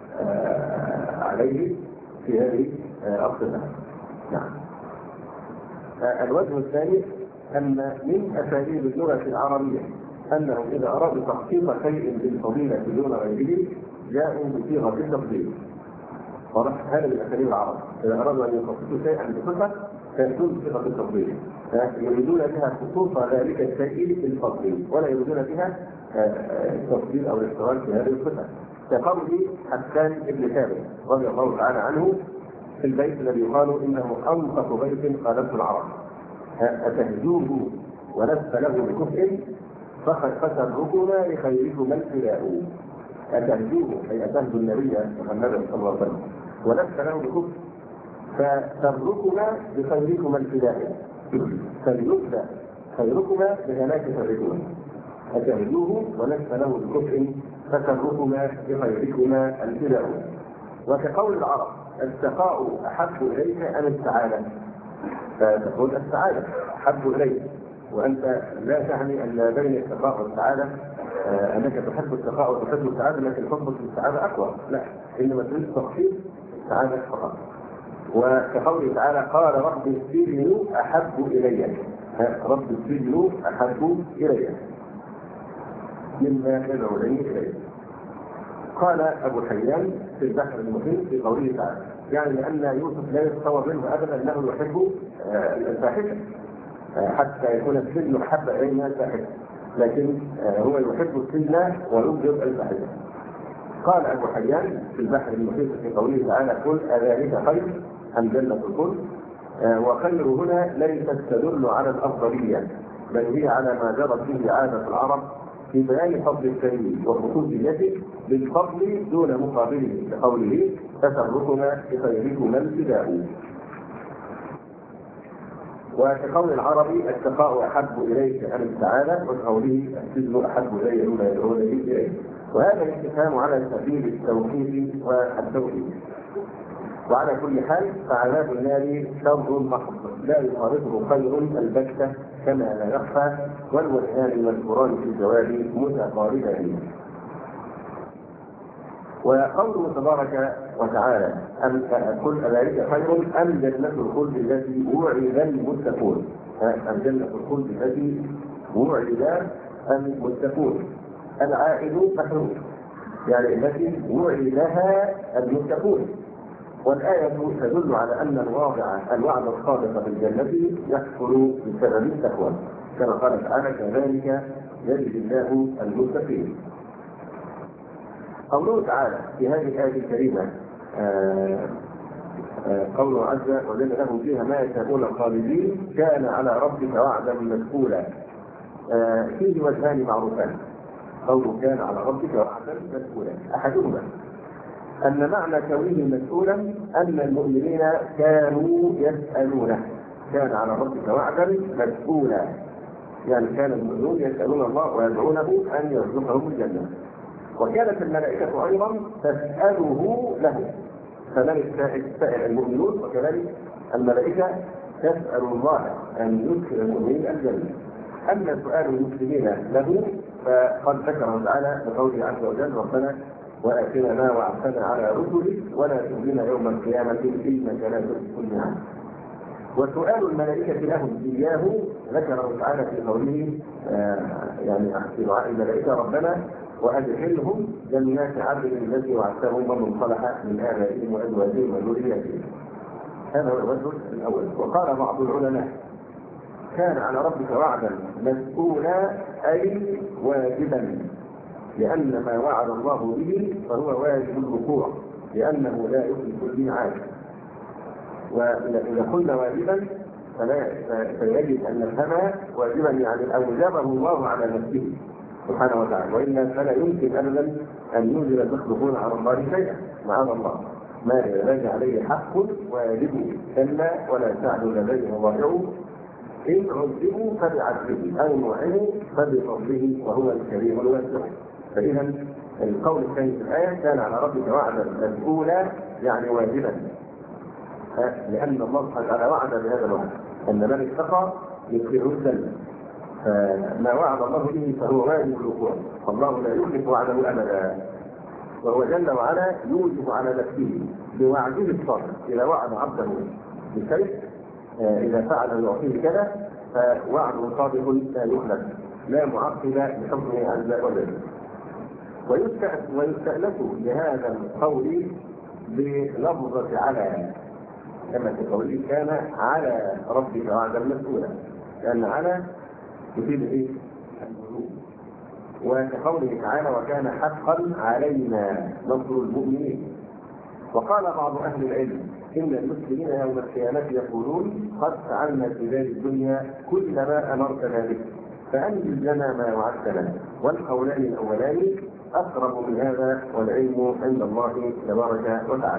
عليه في هذه الصفه. نعم. الوجه الثاني ان من اساليب اللغه العربيه انهم اذا ارادوا تخصيص شيء بالفضيله دون غيره جاءوا بصيغه التفضيل. واضح؟ هذا من اساليب العرب، اذا ارادوا ان يخصصوا شيئا بصفه فيكون بصفه التفضيل، يريدون بها خصوص ذلك الشيء بالفضل ولا يريدون بها التفضيل او الاشتراك في هذه الصفه. كقول حسان بن ثابت رضي الله تعالى عنه في البيت الذي يقال انه انصف بيت قالته العرب: اتهجوه ولست له بكفء فتركنا لخيركم الفداء. اتهجوه اي اتهجو النبي محمد صلى الله عليه وسلم ولست له بكفء فتركنا لخيركم الفداء، فليبدأ خيركما بهلاك شركما. أتهجوه ولست له بكفء فتركما بخيركما الفداء. وكقول العرب: السخاء أحب إليك أم السعادة؟ فتقول السعادة أحب إليك، وأنت لا تعني أن بين السخاء والسعادة أنك تحب السخاء وتحب السعادة لكن حبك للسعادة أقوى، لا، إنما تريد تخفيف السعادة فقط. وكقوله تعالى: قال رب السجن أحب إلي، رب السجن أحب إلي مما يدعونني إليه. قال أبو حيان في البحر المحيط في قوله تعالى: يعني لأن يوسف لا يتصور منه أبدا أنه يحب الفاحشة حتى يكون السجن أحب إليه من الفاحشة، لكن هو يحب السجن ويبغض الفاحشة. قال أبو حيان في البحر المحيط في قوله تعالى: قل أذلك خير أم جنة الخلد؟ وخير هنا ليست تدل على الأفضلية، بل هي على ما جرت به عادة العرب في بيان فضل الشيء وخصوصيته بالفضل دون مقابله، كقوله: فتركنا بخيركما الفداء. وكقول العربي: السخاء أحب إليك أم السعادة؟ وكقوله: السجن أحب إلي مما يدعونني إليه. وهذا الاستفهام على سبيل التوحيد والتوحيد. وعلى كل حال فعذاب النار شر محض لا يخالطه خير البتة كما لا يخفى، والوجهان المذكوران في الجواب متقاربان. وقوله تبارك وتعالى أم كل ذلك خير أم جنة الخلد التي وعد المتقون؟ أم جنة الخلد التي وعد المتقون؟ العائد محروم، يعني التي وعدها المتقون. والآية تدل على أن الوعد الصادق بالجنة يحصل بسبب التقوى، كما قال تعالى كذلك يجزي الله المتقين. قوله تعالى في هذه الآية الكريمة قوله عز وجل لهم فيها ما يشاءون خالدين كان على ربك وعدا مسئولا. فيه وجهان معروفان. قوله كان على ربك وعدا مسئولا، أحدهما أن معنى كونه مسؤولا أن المؤمنين كانوا يسألونه، كان على ربك وعدا مسؤولا، يعني كان المؤمنون يسألون الله ويدعونه أن يرزقهم الجنة. وكانت الملائكة أيضا تسأله له، فمن سائل المؤمنون وكذلك الملائكة تسأل الله أن يدخل المؤمنين الجنة. أما سؤال المسلمين له فقد ذكره تعالى بقوله عز وجل ربنا وآتنا ما وعدتنا على رسلك ولا تخزنا يوم القيامة إنك لا تخلف الميعاد. وسؤال الملائكة لهم إياه ذكره تعالى في قوله يعني في دعاء الملائكة ربنا وأدخلهم جنات عدن التي وعدتهم ومن صلح من آبائهم وأزواجهم وذريتهم. هذا هو الوجه الأول. وقال بعض العلماء كان على ربك وعدا مسؤولا أي واجبا، لأن ما وعد الله به فهو واجب الوقوع لأنه لا يخلف الميعاد. وإذا قلنا واجبا فيجب أن نفهم واجبا يعني أوجبه الله على نفسه سبحانه وتعالى، وإلا فلا يمكن أبدا أن يوجب المخلوقون على الله شيئا معاذ الله. ما لديه عليه حق ويجب كلا ولا تعد لديه ضائع إن عذبوا فبعدله أو نوعه فبفضله وهو الكريم الواسع. فإذا القول الثاني في الآية كان على ربك وعدا مسؤولا يعني واجبا، لأن الله سبحانه وتعالى وعد بهذا الوعد أن من اتقى يدخله الجنة، فما وعد الله به فهو واجب الوقوع، فالله لا يخلف وعده أبدا، وهو جل وعلا يوجب على نفسه بوعده الصادق. إذا وعد عبده بشيء إذا فعل يعطيه كذا فوعده صادق لا يخلف لا معقب بحكمه عز وجل. ويستأنف لهذا القول بلفظة على، كما في قوله كان على ربك وعدا مسؤولا، لأن على تفيد ايه؟ الوجوب. وكقوله تعالى وكان حقا علينا نصر المؤمنين. وقال بعض أهل العلم إن المسلمين يوم القيامة يقولون قد فعلنا في ذات الدنيا كل ما أمرتنا به فأنجز لنا ما وعدتنا. والقولان الأولان أقرب من هذا والعلم عند الله تبارك وتعالى.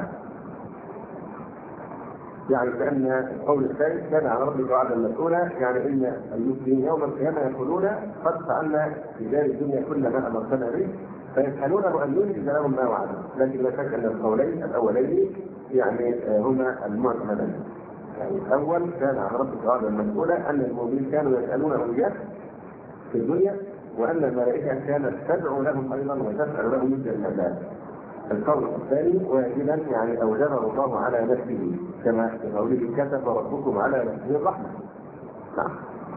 يعني كأن القول الثالث كان على ربك وعدا مسؤولا، يعني إن المسلمين يوم القيامة يقولون قد فعلنا في دار الدنيا كل ما أمرتنا به فيسألونه أن ينجز لهم ما وعده. لكن لا شك أن القولين الأولين يعني هما المعتمدان. يعني الأول كان على ربك وعدا مسؤولا أن المؤمنين كانوا يسألونه إياه في الدنيا، وأن الملائكة كانت تدعو لهم أيضا وتسأل لهم الجنات. القول الثاني واجبا يعني أوجبه الله على نفسه كما في قوله كتب ربكم على نفسه الرحمة. نعم.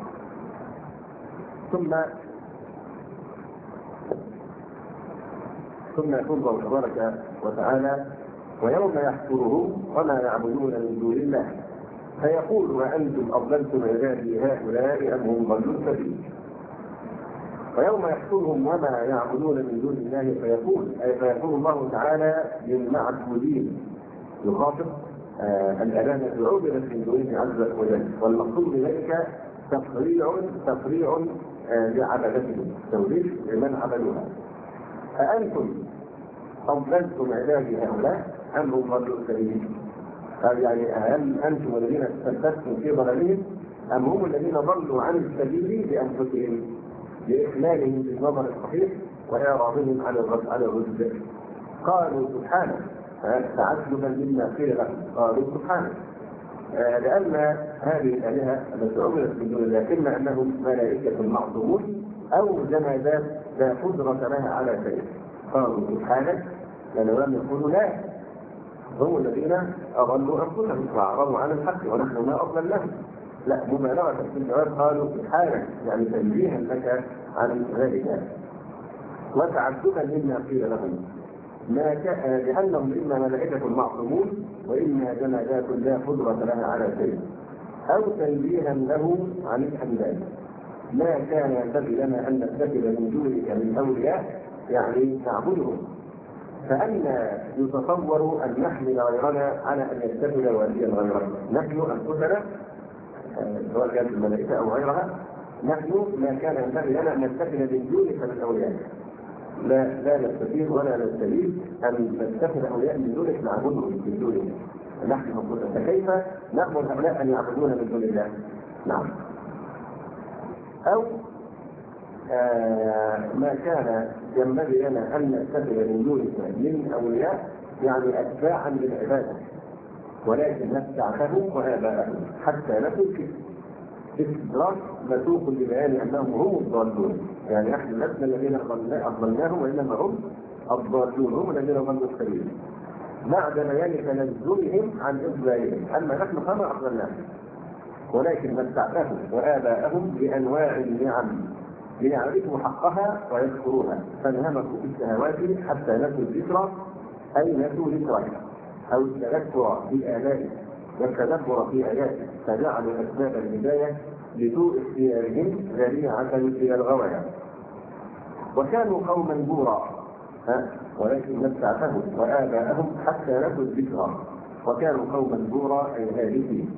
ثم يقول الله تبارك وتعالى ويوم يحشرهم وما يعبدون من دون الله فيقول وأنتم أضللتم عبادي هؤلاء أم هم ضلوا السبيل. ويوم يحشرهم وما يعبدون من دون الله فيقول الله تعالى للمعبودين يخاطب الأمانة عبدت من دونه عز وجل، والمقصود بذلك تفريع لعبادتهم، توظيف لمن عبدوها. أأنتم أضللتم عبادي هؤلاء أم هم ضلوا السبيل؟ يعني هل أنتم الذين استفتتم في ضلالهم أم هم الذين ضلوا عن السبيل بأنفسهم بإخلالهم في النظر الصحيح وإعراضهم على الرشد؟ قالوا سبحانه تعجبا مما قيل لهم قالوا سبحانه، لأن هذه الآلهة التي عبدت من دون الله إما أنهم ملائكة معصومون أو جمادات لا قدرة لها على شيء. قالوا سبحانك لأنهم يقولوا لا هم الذين أضلوا أنفسهم وأعرضوا عن الحق ونحن ما أضللناهم. لا، مبالغة في الجواب قالوا حالا، يعني تنبيها لك عن ذلك وتعجبا مما قيل لهم لأنهم إما ملائكة معصومون وإما جمادات لا قدرة لها على شيء، أو تنبيها له عن الأنداد. ما كان ينبغي لنا أن نتخذ من دونك من أولياء، يعني نعبدهم، فأن يتصور أن نحمل غيرنا على أن يتخذ وليا غيرنا، نحن أنفسنا سواء كانت الملائكة أو غيرها، نحن ما كان ينبغي لنا أن نتخذ من دونك من أولياء. لا نستطيع ولا نستطيع أن نتخذ أولياء من دونك نعبدهم من دونك نحن أنفسنا، فكيف نأمر هؤلاء أن يعبدون من دون الله؟ نعم. أو ما كان ينبغي لنا أن نتخذ من دونك من أولياء، يعني أتباعا للعبادة، ولكن نستعفهم وآباءهم حتى نكون استدراك مسوق لبيان أنهم هم الضالون، يعني نحن لسنا الذين أضلناهم وإنما هم الضالون، هم الذين ضلوا السبيل بعد بيان تنزلهم عن إضلالهم، أما نحن فما أضلناهم، ولكن متعتهم وآباءهم بأنواع النعم ليعرفوا حقها ويذكروها، فانهمكوا في الشهوات حتى نسوا الذكرى، أي نسوا ذكرك، أو التذكر في آلائه والتدبر في آياته، فجعلوا أسباب الهداية لسوء اختيارهم ذريعة إلى الغوايا، وكانوا قوما بورا، ولكن متعتهم وآباءهم حتى نسوا الذكرى، وكانوا قوما بورا أي هالكين.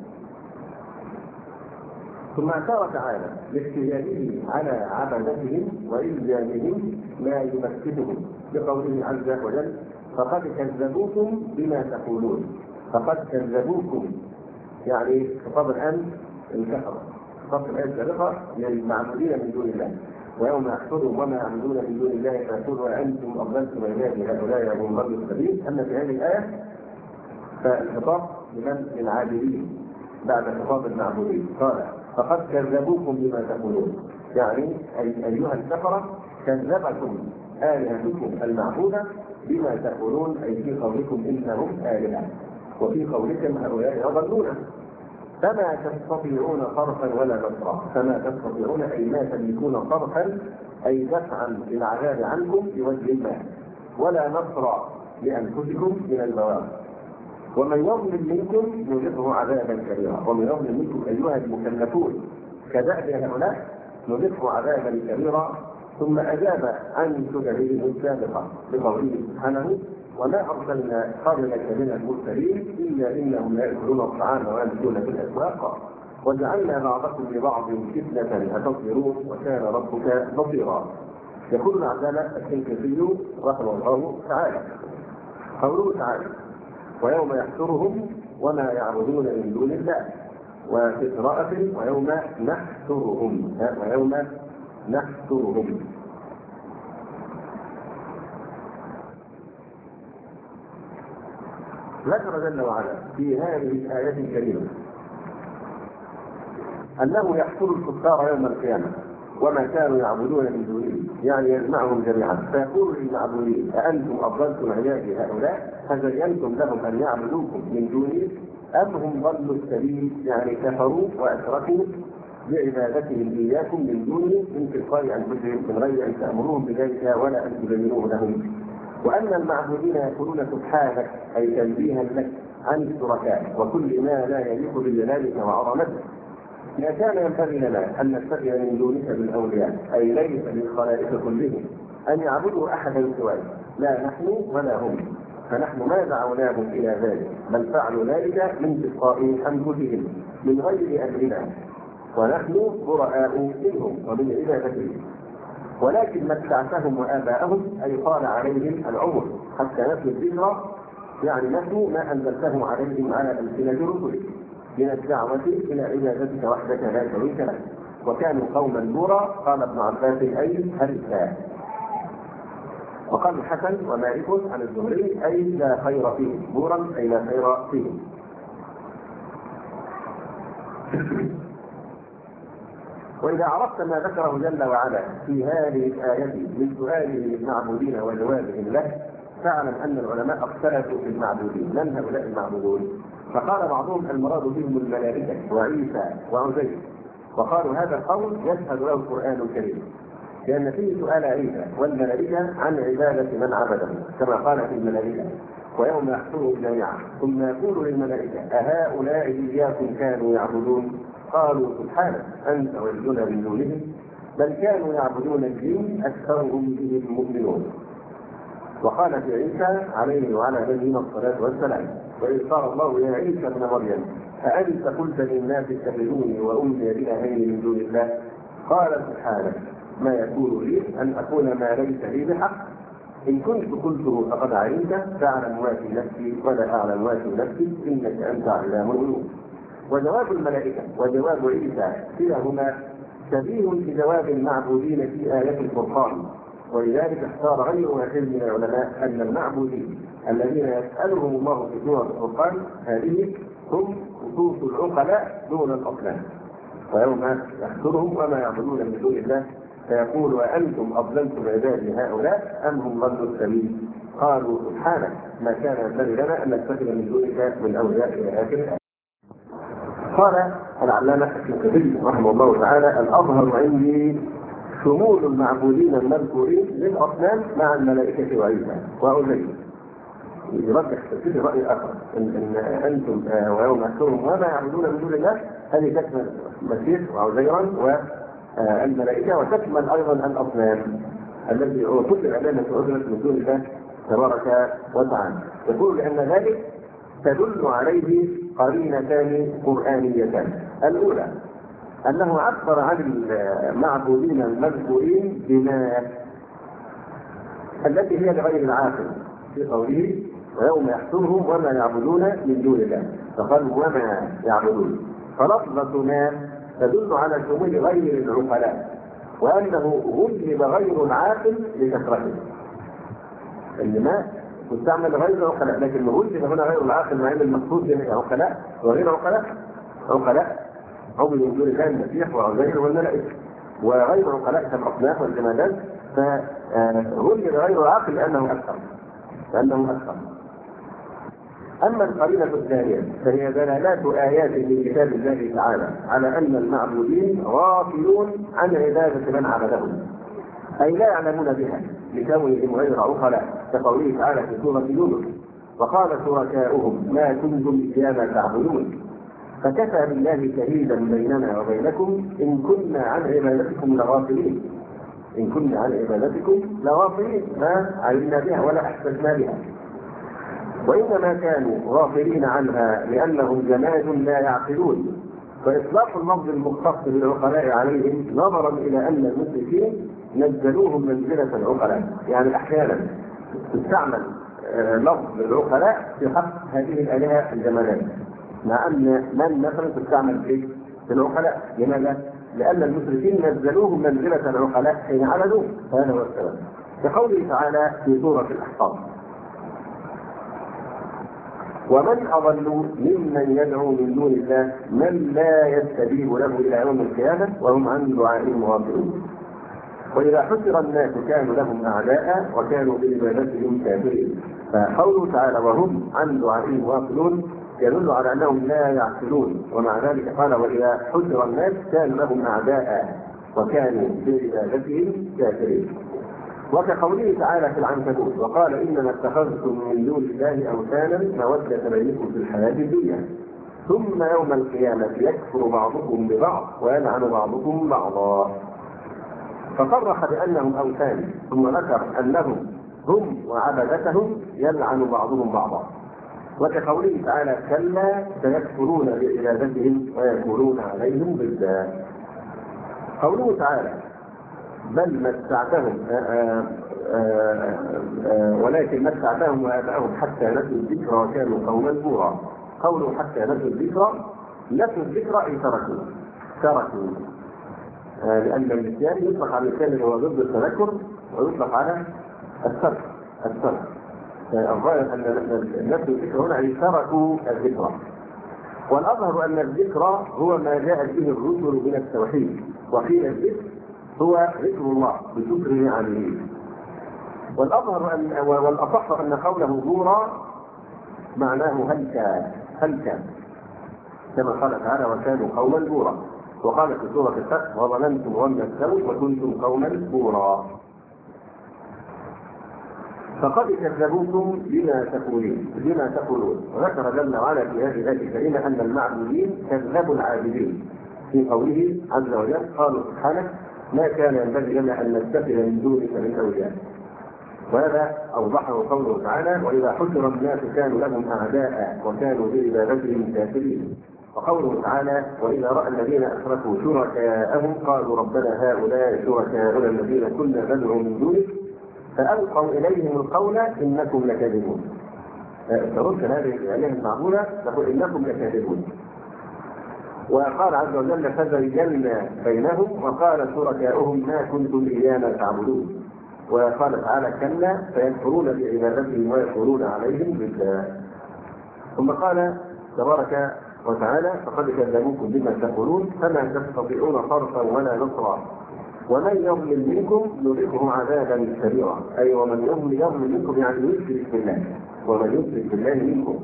ثم اعترى تعالى لاختياره على عبادتهم وإلزامهم ما يمثلهم بقوله عز وجل: فقد كذبوكم بما تقولون. فقد كذبوكم يعني خطاب الآن الكفر، خطاب الآن السابقة للمعبودين من دون الله، ويوم يحصرهم وما يعبدون من دون الله فيقول وأنتم أضللتم عبادي هؤلاء هم ضلوا السبيل. أما في هذه الآية فالخطاب لمن؟ للعابدين بعد خطاب المعبودين. قال: فقد كذبوكم بما تقولون، يعني أيها الكفرة كذبكم آلهتكم المعبودة بما تقولون، أي في قولكم إنهم آلهة، وفي قولكم هؤلاء يضلون، فما تستطيعون صرفا ولا نصرا. فما تستطيعون أي ما تملكون صرفا أي دفعا للعذاب عنكم بوجه الله، ولا نصرا لأنفسكم من البواب. ومن يظلم منكم نذقه عذابا كبيرا. ومن يظلم منكم أيها المكلفون كدأب هؤلاء نذقه عذابا كبيرا. ثم أجاب عن سببه السابقة بقوله سبحانه: وما أرسلنا قبلك من المرسلين إلا إنهم لا يأكلون الطعام ويمشون في الأسواق وجعلنا بعضكم لبعض فتنة أتصبرون وكان ربك بصيرا. يقول العلامة الشنقيطي رحمه الله تعالى قوله تعالى: ويوم يحشرهم وما يعبدون من دون الله، وفي قراءة ويوم نحشرهم، ويوم نحشرهم. ذكر جل وعلا في هذه الآية الكريمة أنه يحشر الكفار يوم القيامة وما كانوا يعبدون من دونه، يعني يجمعهم جميعا فيقول للمعبودين: أأنتم أضللتم عبادي هؤلاء فزينتم لهم أن يعبدوكم من دوني أم هم ضلوا السبيل، يعني كفروا وأشركوا بعبادتهم إياكم من دوني من تلقاء أنفسهم من غير أن تأمروهم بذلك ولا أن تبينوه لهم. وأن المعبودين يقولون سبحانك أي تنبيها لك عن الشركاء وكل ما لا يليق بجلالك وعظمتك. ما كان ينبغي لنا أن نتخذ من دونك بالأولياء، أي ليس للخلائق كلهم أن يعبدوا أحدا سواك، لا نحن ولا هم، فنحن ما دعوناهم إلى ذلك، بل فعلوا ذلك من تلقاء أنفسهم من غير أمرنا، ونحن براء منهم ومن عبادتهم، ولكن متعتهم وآباءهم أي طال عليهم العمر حتى نسوا الذكرى، يعني نسوا ما أنزلته عليهم على ألسنة رسلك من الدعوة إلى عبادتك وحدك لا شريك لك، وكانوا قوما بورا. قال ابن عباس أي هلكا. وقال الحسن ومالك عن الزهري أي لا خير فيه، بورا أي لا خير فيه. وإذا عرفت ما ذكره جل وعلا في هذه الآية من سؤاله للمعبودين وجوابهم له، فاعلم أن العلماء اختلفوا في المعبودين، من هؤلاء المعبودون؟ فقال بعضهم المراد بهم الملائكة وعيسى وعزير، وقالوا هذا القول يشهد له القرآن الكريم، لأن فيه سؤال عيسى والملائكة عن عبادة من عبدهم، كما قال في الملائكة ويوم يحشرهم جميعا ثم يقول للملائكة أهؤلاء إياكم كانوا يعبدون؟ قالوا سبحانك أنت ولينا من دونهم بل كانوا يعبدون الجن أكثرهم بهم مؤمنون. وقال في عيسى عليه وعلى نبينا الصلاة والسلام وإذ قال الله يا عيسى ابن مريم أأنت قلت للناس اتخذوني وأمي إلهين من دون الله؟ قال سبحانك ما يكون لي أن أقول ما ليس لي بحق، إن كنت قلته فقد علمت تعلم ما في نفسي ولا أعلم ما في نفسي إنك أنت علام الغيوب. وجواب الملائكة وجواب عيسى كلاهما شبيه بجواب المعبودين في آية الفرقان، ولذلك اختار غير واحد من العلماء أن المعبودين الذين يسألهم الله في سورة الفرقان هذه هم خصوص العقلاء دون الأصنام، ويوم يحشرهم وما يعبدون من دون الله فيقول وأنتم أضللتم عبادي هؤلاء أم هم ضلوا السبيل؟ قالوا سبحانك ما كان ينبغي لنا أن نتخذ من دونك من أولياء إلى آخر الآية. قال العلامة الشنقيطي رحمه الله تعالى الأظهر عندي شمول المعبودين المذكورين للأصنام مع الملائكة وعيسى وعزير. يرجح في رأي آخر إن أنتم ويوم يحشرهم وما يعبدون من دون الله هذه تشمل المسيح وعزيرا والملائكة وتشمل أيضا الأصنام التي كل العلامة أدرك من دون الله تبارك وتعالى. يقول لأن ذلك تدل عليه قرينتان قرآنيتان. الأولى أنه عبر عن المعبودين المذكورين بما التي هي لغير العاقل في قوله ويوم يحشرهم وما يعبدون من دون الله، فقالوا وما يعبدون، فلفظة ما تدل على شمول غير العقلاء وأنه غلب غير العاقل لكثرته. إنما تستعمل غير العقلاء لكن غلب هنا غير العاقل مع أن المقصود به عقلاء وغير عقلاء هم من دون الله المسيح وعزير والملائكة، وغير عقلاء كالأصنام والجمادات فغلب غير العاقل لأنه أكثر. أما القرينة الثانية فهي دلالات آيات من كتاب الله تعالى على أن المعبودين غافلون عن عبادة من عبدهم، أي لا يعلمون بها لكونهم غير عقلاء، كقوله تعالى في سورة يونس وقال شركاؤهم ما كنتم إيانا تعبدون فكفى بالله شهيدا بيننا وبينكم إن كنا عن عبادتكم لغافلين ما علمنا بها ولا أحسسنا بها. وإنما كانوا غافلين عنها لأنهم جماد لا يعقلون، فإطلاق اللفظ المختص بالعقلاء عليهم نظرا إلى أن المشركين نزلوهم منزلة العقلاء، يعني أحيانا تستعمل لفظ العقلاء في حق هذه الآلهة الجمادات، مع أن من مثلا تستعمل في العقلاء. لماذا؟ لأن المشركين نزلوهم منزلة العقلاء حين عبدوه، هذا هو السبب. كقوله تعالى في سورة الأحقاف ومن أضل ممن يدعو من دون الله من لا يستجيب له إلى يوم القيامة وهم عن دعائهم غافلون. وإذا حشر الناس كانوا لهم أعداء وكانوا بعبادتهم كافرين. فقوله تعالى وهم عن دعائهم غافلون يدل على أنهم لا يعقلون، ومع ذلك قال وإذا حشر الناس كانوا لهم أعداء وكانوا بعبادتهم كافرين. وكقوله تعالى في العنكبوت وقال إنما اتخذتم من دون الله أوثانا مودة بينكم في الحياة الدنيا ثم يوم القيامة يكفر بعضكم ببعض ويلعن بعضكم بعضا. فصرح بأنهم أوثان ثم ذكر أنهم هم وعبدتهم يلعن بعضهم بعضا. وكقوله تعالى كلا سيكفرون بعبادتهم ويكونون عليهم ضدا. قوله تعالى بل متعتهم ولكن متعتهم وآباءهم حتى نسوا الذكر وكانوا قوما بورا. قولوا حتى نسوا الذكر، نسوا الذكر أي تركوا لأن النسيان يطلق على النسيان اللي هو ضد التذكر ويطلق على الترك. الظاهر أن نسوا الذكر هنا أي تركوا الذكر. والأظهر أن الذكر هو ما جاءت به الرسل من التوحيد، وقيل الذكر هو ذكر الله بشكر نعمه. والأصح أن قوله زورا معناه هلكا كما قال تعالى وكانوا قوما بورا، وقال في سورة الفتح وظننتم ظن السوء وكنتم قوما بورا. فقد كذبوكم بما تقولون. وذكر جل وعلا في هذه الآية الكريمة أن المعبودين كذبوا العابدين في قوله عز وجل قالوا سبحانك ما كان ينبغي لنا أن نتخذ من دونك من أولياء. وهذا أوضحه قوله تعالى وإذا حشر الناس كانوا لهم أعداء وكانوا بعبادتهم كافرين. وقوله تعالى وإذا رأى الذين أشركوا شركاءهم قالوا ربنا هؤلاء شركاؤنا الذين كنا ندعو من دونك فألقوا إليهم القول إنكم لكاذبون. ترد هذه الآلهة المعبودة تقول إنكم لكاذبون. وقال عز وجل فزينا بينهم وقال شركاؤهم ما كنتم إيانا تعبدون. وقال تعالى كلا فيكفرون بعبادتهم ويكفرون عليهم بالله. ثم قال تبارك وتعالى فقد كذبوكم بما تقولون فما تستطيعون صرفا ولا نصرا ومن يظلم منكم نذقه عذابا كبيرا. أي ومن يظلم منكم يعني يشرك بالله ومن يشرك بالله منكم.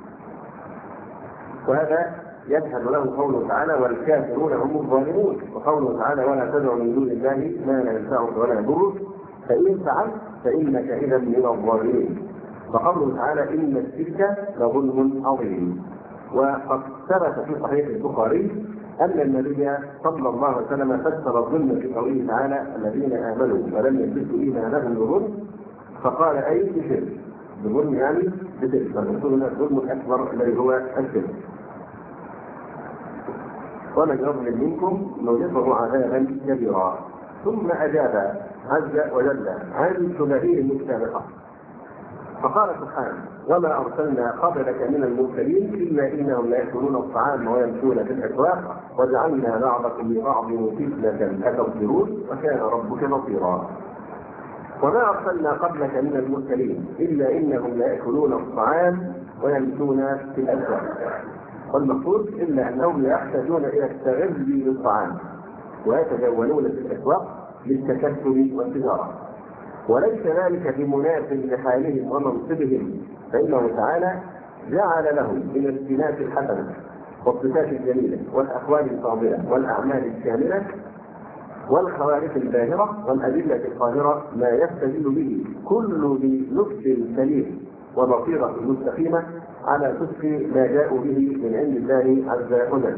وهذا يشهد له قوله تعالى والكافرون هم الظالمون. وقوله تعالى ولا تدع من دون الله ما لا ينفعك ولا يضرك فإن فعلت فإنك إذا من الظالمين. وقوله تعالى إن الشرك لظلم عظيم. وقد ثبت في صحيح البخاري أن النبي صلى الله عليه وسلم فسر الظلم في قوله تعالى الذين آمنوا ولم يلبسوا إيمانهم بظلم فقال أي بشرك. بظلم يعني بشرك. فالرسول الظلم الأكبر الذي هو الشرك. ومن يظلم منكم نذقه عذابا كبيرا. ثم أجاب عز وجل عن شبهه السابقة فقال سبحانه وما أرسلنا قبلك من المرسلين إلا إنهم لا يأكلون الطعام ويمشون في الأسواق وجعلنا بعضكم لبعض فتنة أتصبرون وكان ربك بصيرا. وما أرسلنا قبلك من المرسلين إلا إنهم لا يأكلون الطعام ويمشون في الأسواق. والمقصود إلا أنهم لا يحتاجون إلى التغذي بالطعام ويتجولون في الأسواق للتكسب والتجارة. وليس ذلك بمناسب لحالهم ومنصبهم فإنه تعالى جعل لهم من السمات الحسنة والصفات الجميلة والأقوال الفاضلة والأعمال الكاملة والخوارق الباهرة والأدلة القاهرة ما يستدل به كل ذي نفس سليم وبصيرة مستقيمة على صدق ما جاءوا به من عند الله عز وجل.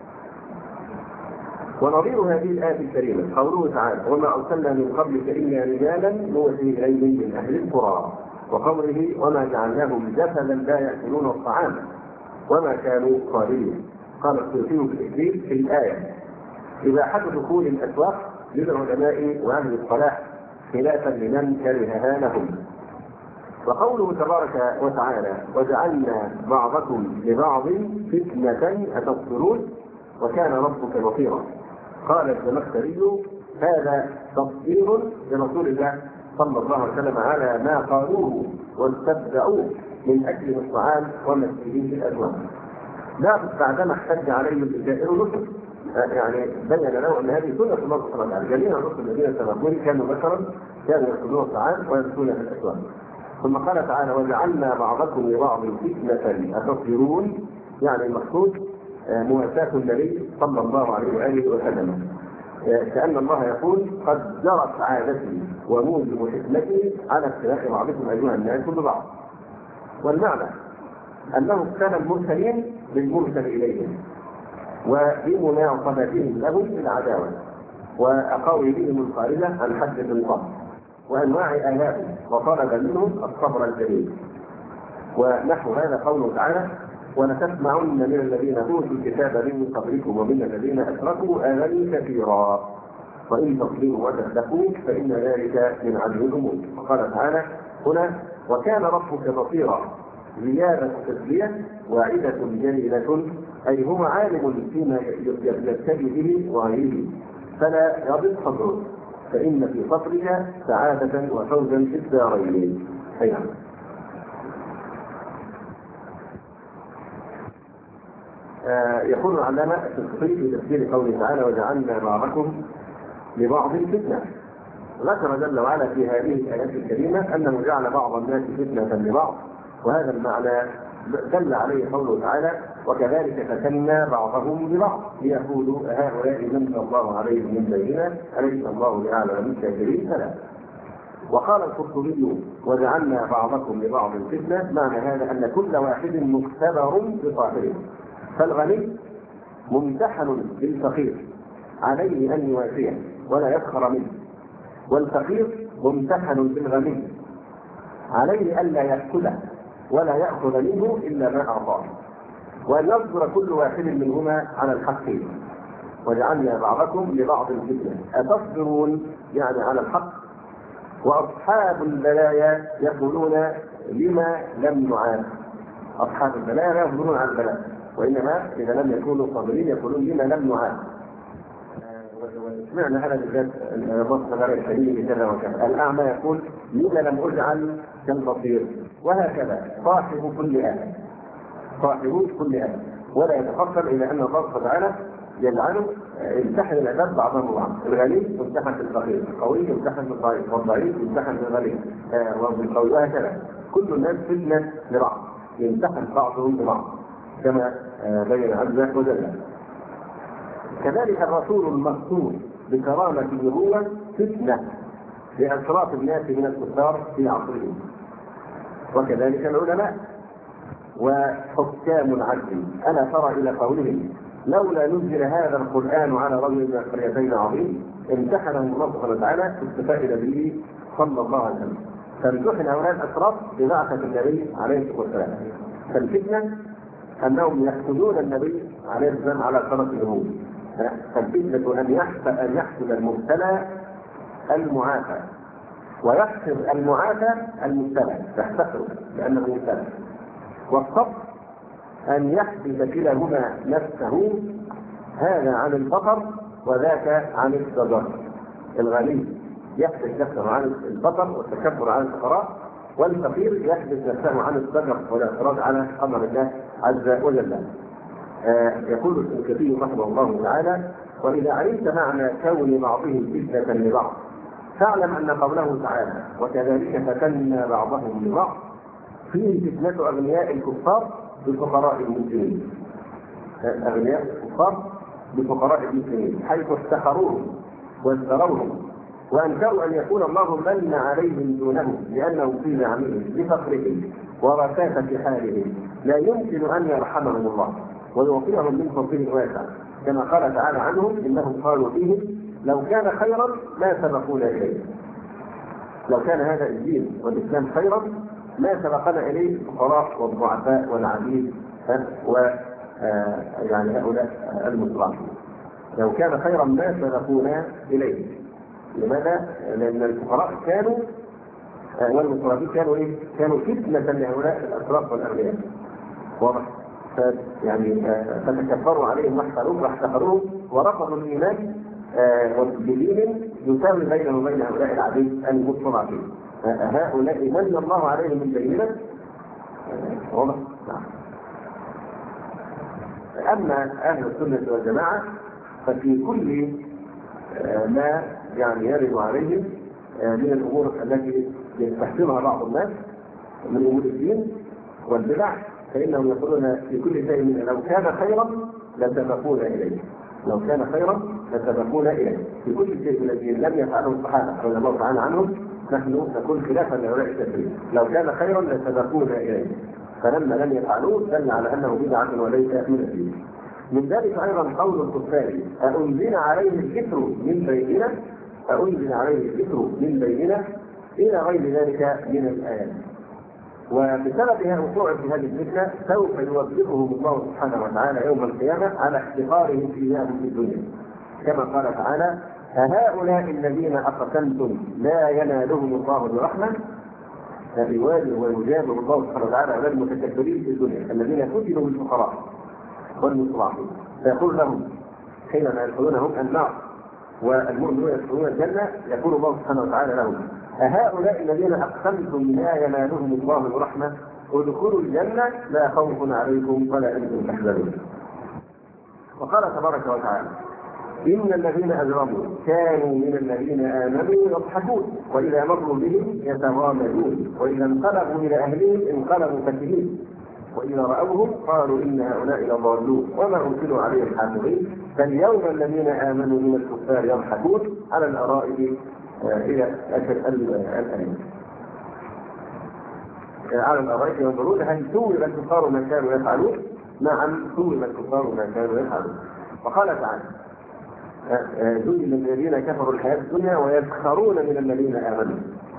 ونظير هذه الآية الكريمة قوله تعالى وما أرسلنا من قبلك إلا رجالا نوحي إليهم من أهل القرى. وقوله وما جعلناهم جسدا لا يأكلون الطعام وما كانوا خالدين. قال السيوطي في الإكليل في الآية إباحة دخول الأسواق للعلماء وأهل الصلاح خلافا لمن كرهها لهم. وقوله تبارك وتعالى وجعلنا بعضكم لبعض فتنة أتصبرون وكان ربك بصيرا. قال الزمخشري هذا تصدير لرسول الله صلى الله عليه وسلم على ما قالوه واستبدعوه من أكل الطعام ومسجدين في الأسواق. لا بعدما احتج عليه الجزائر الرسل يعني بين له أن هذه سنة الله سبحانه وتعالى. جميع الرسل الذين سبقوني كانوا بشرا كانوا يأكلون الطعام ويمشون في الأسواق. ثم قال تعالى وجعلنا بعضكم لبعض فتنة أتصبرون يعني المقصود مواساة النبي صلى الله عليه وآله وسلم. كأن الله يقول قد جرت عادتي وموجب حكمتي على اختلاف بعضكم أيها الناس ببعض. والمعنى أنه كان المرسلين بالمرسل إليهم وبمناصبتهم لهم بالعداوة وأقاويلهم الخارجة عن حد القصد وأنواع آياتهم وطلب منهم الصبر الجليل. ونحو هذا قوله تعالى ولتسمعن من الذين اوتوا الكتاب من قبلكم ومن الذين اشركوا اذى كثيرا وان تصبروا وتتقوا فان ذلك من عزم الامور. وقال تعالى هنا وكان ربك بصيرا زياده تسليه واعده جليله اي هو عالم فيما يبتدي به وغيره فلا يضل صبره فان في صبرك سعاده وفوزا في الدارين. يقول العلامة السيوطي في تفسير قوله تعالى وجعلنا بعضكم لبعض فتنة. ذكر جل وعلا في هذه الآيات الكريمة أنه جعل بعض الناس فتنة لبعض، وهذا المعنى دل عليه قوله تعالى: وكذلك فتنا بعضهم ببعض ليقولوا هؤلاء من الله عليهم من بيننا أليس الله بأعلم بالكافرين؟ فلا. وقال القرطبي: وجعلنا بعضكم لبعض فتنة، معنى هذا أن كل واحد مختبر بصاحبه، فالغني ممتحن بالفقير عليه أن يوافيه ولا يسخر منه، والفقير ممتحن بالغني عليه ألا يأكله ولا يأخذ منه إلا ما أعطاه، وأن يصبر كل واحد منهما على الحق. وجعلنا بعضكم لبعض فتنة أتصبرون، يعني على الحق. وأصحاب البلايا يقولون لما لم نعان. أصحاب البلايا لا يصبرون على البلاء، وإنما إذا لم يكونوا صابرين يقولون لما لم نعان. وسمعنا هذا بالذات البصر غير الحديث كذا وكذا. الأعمى يقول لما لم أجعل كالبصير، وهكذا صاحب كل آية، صاحب كل آية، ولا يتفصل إلى أن الله تعالى يجعله يمتحن العباد بعضهم بعض. الغني يمتحن بالفقير، القوي يمتحن بالضعيف، والضعيف يمتحن بالغني والقوي، وهكذا. كل الناس فتنة لبعض، يمتحن بعضهم ببعض كما بين عز وجل. كذلك الرسول المخصوص بكرامة النبوة فتنة لأشراف الناس من الكفار في عصرهم، وكذلك العلماء وحكام العدل. ألا ترى إلى قولهم: لولا نزل هذا القرآن على رجل من القريتين عظيم، امتحنه الله سبحانه وتعالى استفاد به صلى الله عليه وسلم، فامتحن هؤلاء الأشراف ببعثة النبي عليه الصلاة والسلام. فالفتنة أنهم يحسدون النبي عليه الصلاة والسلام على شرف النبوة. فالفتنة أن يحسد المبتلى المعافى، ويحسد المعافى المبتلى، يحتقره لأنه مبتلى. والصبر أن يحسد كلاهما نفسه، هذا عن الفقر وذاك عن التجر. الغني يحسد نفسه عن الفقر والتكبر عن الفقراء، والفقير يحسد نفسه عن التجر والاعتراض على أمر الله عز وجل. يقول الكثير رحمه الله تعالى: وإذا علمت معنى كون بعضهم فتنة لبعض فاعلم أن قوله تعالى: وكذلك فتنا بعضهم لبعض فيه فتنة أغنياء الكفار بفقراء المسلمين. أغنياء الكفار بفقراء المسلمين حيث افتخروهم وازدروهم وأنكروا أن يكون الله من عليهم دونهم، لأنه في زعمهم بفقرهم ورثاثة حالهم لا يمكن أن يرحمهم الله ويعطيهم من فضله الواسع، كما قال تعالى عنهم: إنهم قالوا فيهم لو كان خيرا ما سبقونا إليه. لو كان هذا الدين والإسلام خيرا ما سبقنا إليه الفقراء والضعفاء والعبيد يعني هؤلاء المستضعفين. لو كان خيرا ما سبقونا إليه. لماذا؟ لأن الفقراء كانوا والمستضعفين كانوا إيه؟ كانوا فتنة لهؤلاء الأشراف والأغنياء. واضح؟ يعني فتكبروا عليهم واحتقروهم ورفضوا الإيمان بدين يساوي بينه وبين هؤلاء العبيد المستضعفين. هؤلاء من الله عليهم من بيننا. واضح؟ أما أهل السنة والجماعة ففي كل ما يعني يرد عليهم من الأمور التي يستحسنها بعض الناس من أمور الدين والبدع، فإنهم يقولون في كل شيء من لو كان خيرا لسبقونا إليه. لو كان خيرا لسبقونا إليه. في كل شيء من الدين لم يفعله الصحابة رضي الله تعالى عنهم نحن نكون خلافا لهؤلاء التكفير. لو كان خيرا لسبقونا إليه، فلما لم يفعلوه دل على أنه بدعة وليس من الدين. من ذلك أيضا قول الكفار: أأنزل عليه الذكر من بيننا، أأنزل عليه الذكر من بيننا، إلى غير ذلك من الآيات. وبسبب وقوع في هذه الفتنة سوف يوبخهم الله سبحانه وتعالى يوم القيامة على احتقارهم إياهم في الدنيا، كما قال تعالى: هؤلاء الذين أقسمتم لا ينالهم الله برحمة، فبواجه ويجاب الله سبحانه وتعالى على المتكبرين في الدنيا الذين فتنوا بالفقراء والمستضعفين، فيقول لهم حينما يدخلونهم النار والمؤمنون يدخلون الجنة يقول الله سبحانه وتعالى لهم: هؤلاء الذين أقسمتم لا ينالهم الله برحمة ادخلوا الجنة لا خوف عليكم ولا أنتم تحزنون. وقال تبارك وتعالى: إن الذين أجرموا كانوا من الذين آمنوا يضحكون وإذا مروا بهم يتغامزون وإذا انقلبوا إلى أهلهم انقلبوا فكهين وإذا رأوهم قالوا إن هؤلاء لضالون وما أرسلوا عليهم حافظين فاليوم الذين آمنوا من الكفار يضحكون على الأرائك إلى أشد الأليم على الأرائك ينظرون هل ثوب الكفار ما كانوا يفعلون؟ نعم ثوب الكفار ما كانوا يفعلون. وقال تعالى زين الذين كفروا الحياة الدنيا ويسخرون من الذين آمنوا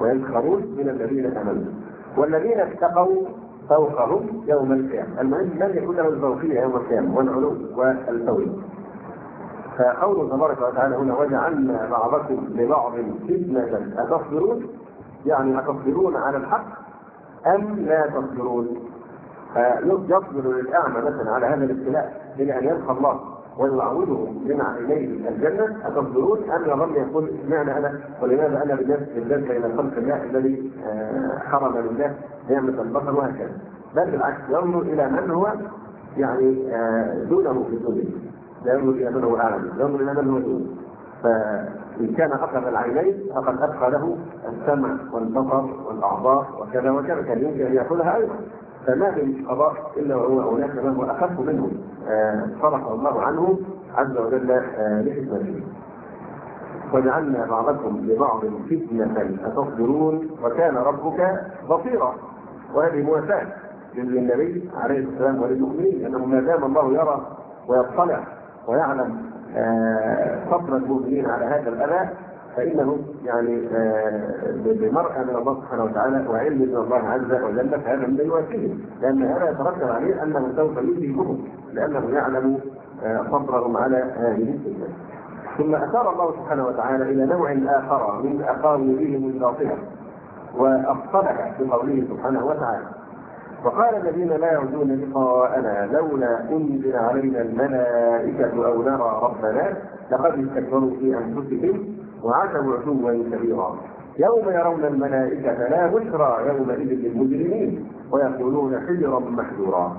والذين اتقوا فوقهم يوم القيامة. المهم لن يكون له الفوقية يوم القيامة والعلو والفوق. فقوله تبارك وتعالى هنا وجعلنا بعضكم لبعض فتنة أتصبرون يعني أتصبرون على الحق أم لا تصبرون؟ يصبر للأعمى مثلا على هذا الابتلاء إلى أن يلقى الله ويعوده من إليه الجنة أتصبرون أم يظل يقول اشمعنى أنا ولماذا أنا بالذات إلى خلق الله الذي حرم لله نعمة البصر وهكذا. بل بالعكس ينظر إلى من هو يعني دونه في الدنيا لا ينظر إلى من هو أعلم ينظر إلى من هو دونه. فإن كان أقرب العينين فقد أبقى له السمع والبصر والأعضاء وكذا وكذا كان يمكن أن يأخذها أيضا. فما من قضاء إلا وهو هناك من هو أخف منه صرف الله عنه عز وجل لحكمته. وجعلنا بعضكم لبعض فتنة أتصبرون وكان ربك بصيرا. وهذه مواساة للنبي عليه السلام وللمؤمنين أنه ما دام الله يرى ويطلع ويعلم صبر المؤمنين على هذا الأذى فإنه يعني بمرأة من الله سبحانه وتعالى وعلم من الله عز وجل فهذا من يواسيهم لأن هذا يترتب عليه أنه سوف يذهبهم لأنه يعلم صبرهم على هذه الفتنة. ثم أشار الله سبحانه وتعالى إلى نوع آخر من أقاويلهم الباطلة وأفصلها بقوله سبحانه وتعالى وقال الذين لا يرجون لقاءنا لولا أنزل علينا الملائكة أو نرى ربنا لقد استكبروا في أنفسهم وعتوا عتوا كبيرا يوم يرون الملائكة لا بشرى يومئذ للمجرمين ويقولون حجرا محجورا.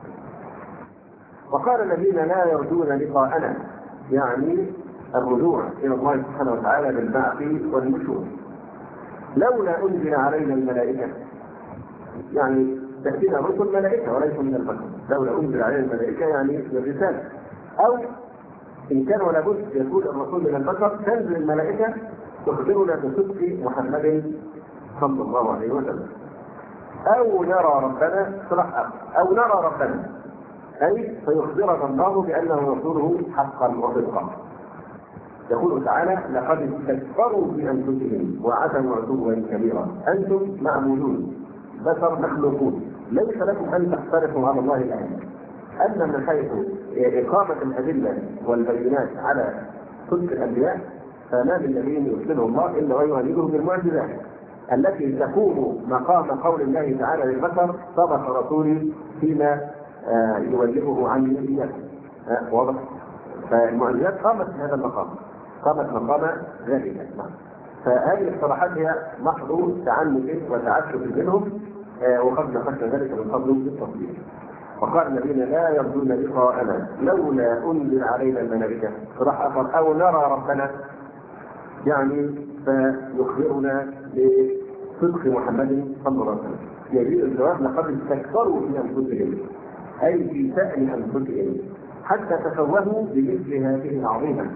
وقال الذين لا يرجون لقاءنا يعني الرجوع إلى الله سبحانه وتعالى بالبعث والنشور لولا أنزل علينا الملائكة يعني تأتينا رسل ملائكة وليس من البشر لولا أنزل علينا الملائكة يعني الرسالة أو إن كان ولا بد يكون الرسول من البشر تنزل الملائكة تخبرنا بصدق محمد صلى الله عليه وسلم أو نرى ربنا أو نرى ربنا أي فيخبرنا الله بأنه رسوله حقا وصدقا. يقول تعالى لقد استكبروا في أنفسهم وعتوا عتوا كبيرا أنتم معبودون بشر مخلوقون ليس لكم أن تختلفوا على الله الآن. أما من حيث إقامة الأدلة والبينات على صدق الأنبياء فما من نبي يرسله الله إلا ويهديه بالمعجزات التي تكون مقام قول الله تعالى للبشر صدق رسولي فيما يبلغه عن النبيات. واضح؟ فالمعجزات قامت في هذا المقام قامت مقام ذلك. فهذه الصراحات هي محض تعنت وتعسف منهم وقد نقشنا ذلك من قبل بالتفصيل. وقال الذين لا يرجون لقاءنا لولا أنزل علينا الملائكة صراح آخر أو نرى ربنا يعني فيخبرنا بصدق محمد صلى الله عليه وسلم. يجيء الجواب لقد استكبروا في أنفسهم أي في شأن أنفسهم حتى تفوهوا بمثل هذه العظيمة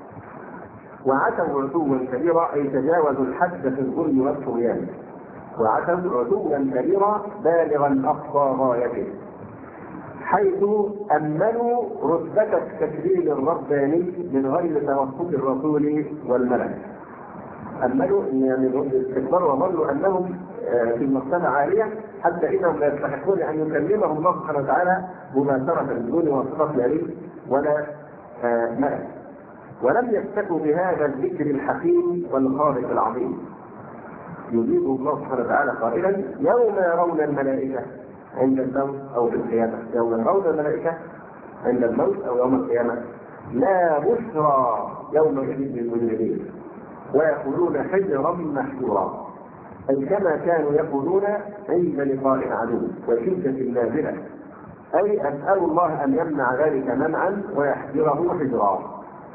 وعتوا عتوا كبيرا أي تجاوزوا الحد في الظلم والطغيان وعتوا عتوا كبيرا بالغا أقصى غايته حيث أمنوا رتبة التكريم الرباني من غير توسط الرسول والملك. أمنوا يعني استكبروا وظنوا أنهم في المرتبة عالية حتى إنهم لا يستحقون أن يكلمهم الله سبحانه وتعالى مباشرة بدون واسطة نبي ولا ملك ولم يفتكوا بهذا الذكر الحكيم والخالق العظيم. يجيب الله سبحانه وتعالى قائلا يوم يرون الملائكة عند الموت أو في القيامة يوم يرون الملائكة عند الموت أو يوم القيامة لا بشرى يومئذ للمجرمين ويقولون حجرا محجورا أي كما كانوا يقولون عند لقاء العدو وشدة نازلة أي أسأل الله أن يمنع ذلك منعا ويحجره حجرا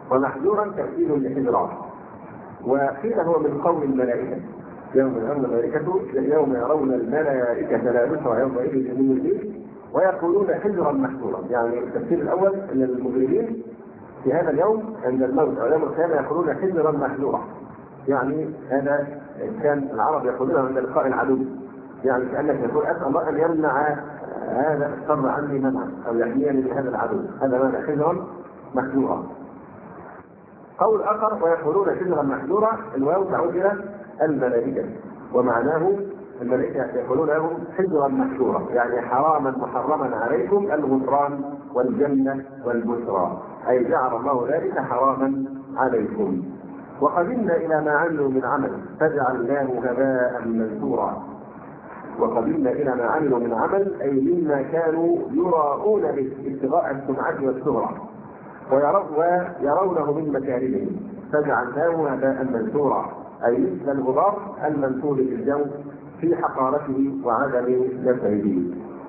ومحذورا تأكيد لحذران. وقيل هو من قول الملائكة يوم يرون الملائكة لا بشرى يومئذ للمجرمين ويقولون حذرا محذورا. يعني التفسير الأول أن المجرمين في هذا اليوم عند الموت أو يوم القيامة يقولون حذرا محذورا. يعني هذا كان العرب يقولون عند لقاء العدو، يعني كأنك يقول أسأل الله أن يمنع هذا الشر عني منعا أو يحميني من هذا العدو، هذا معنى حذرا محذورا. قول آخر ويقولون حذرا محذورا، الواو تعود إلى الملائكة، ومعناه الملائكة يقولون لهم حذرا محذورا، يعني حراما محرما عليكم الغفران والجنة والبشرى، أي جعل الله ذلك حراما عليكم. وقدمنا إلى ما عملوا من عمل فجعلناه هباء منثورا. وقدمنا إلى ما عملوا من عمل أي مما كانوا يراؤون به ابتغاء السمعة والشهرة ويرونه من مكارمهم، فجعلناه هباء منثورا أي مثل الغبار المنثور في الجو في حقارته وعدم نفعه.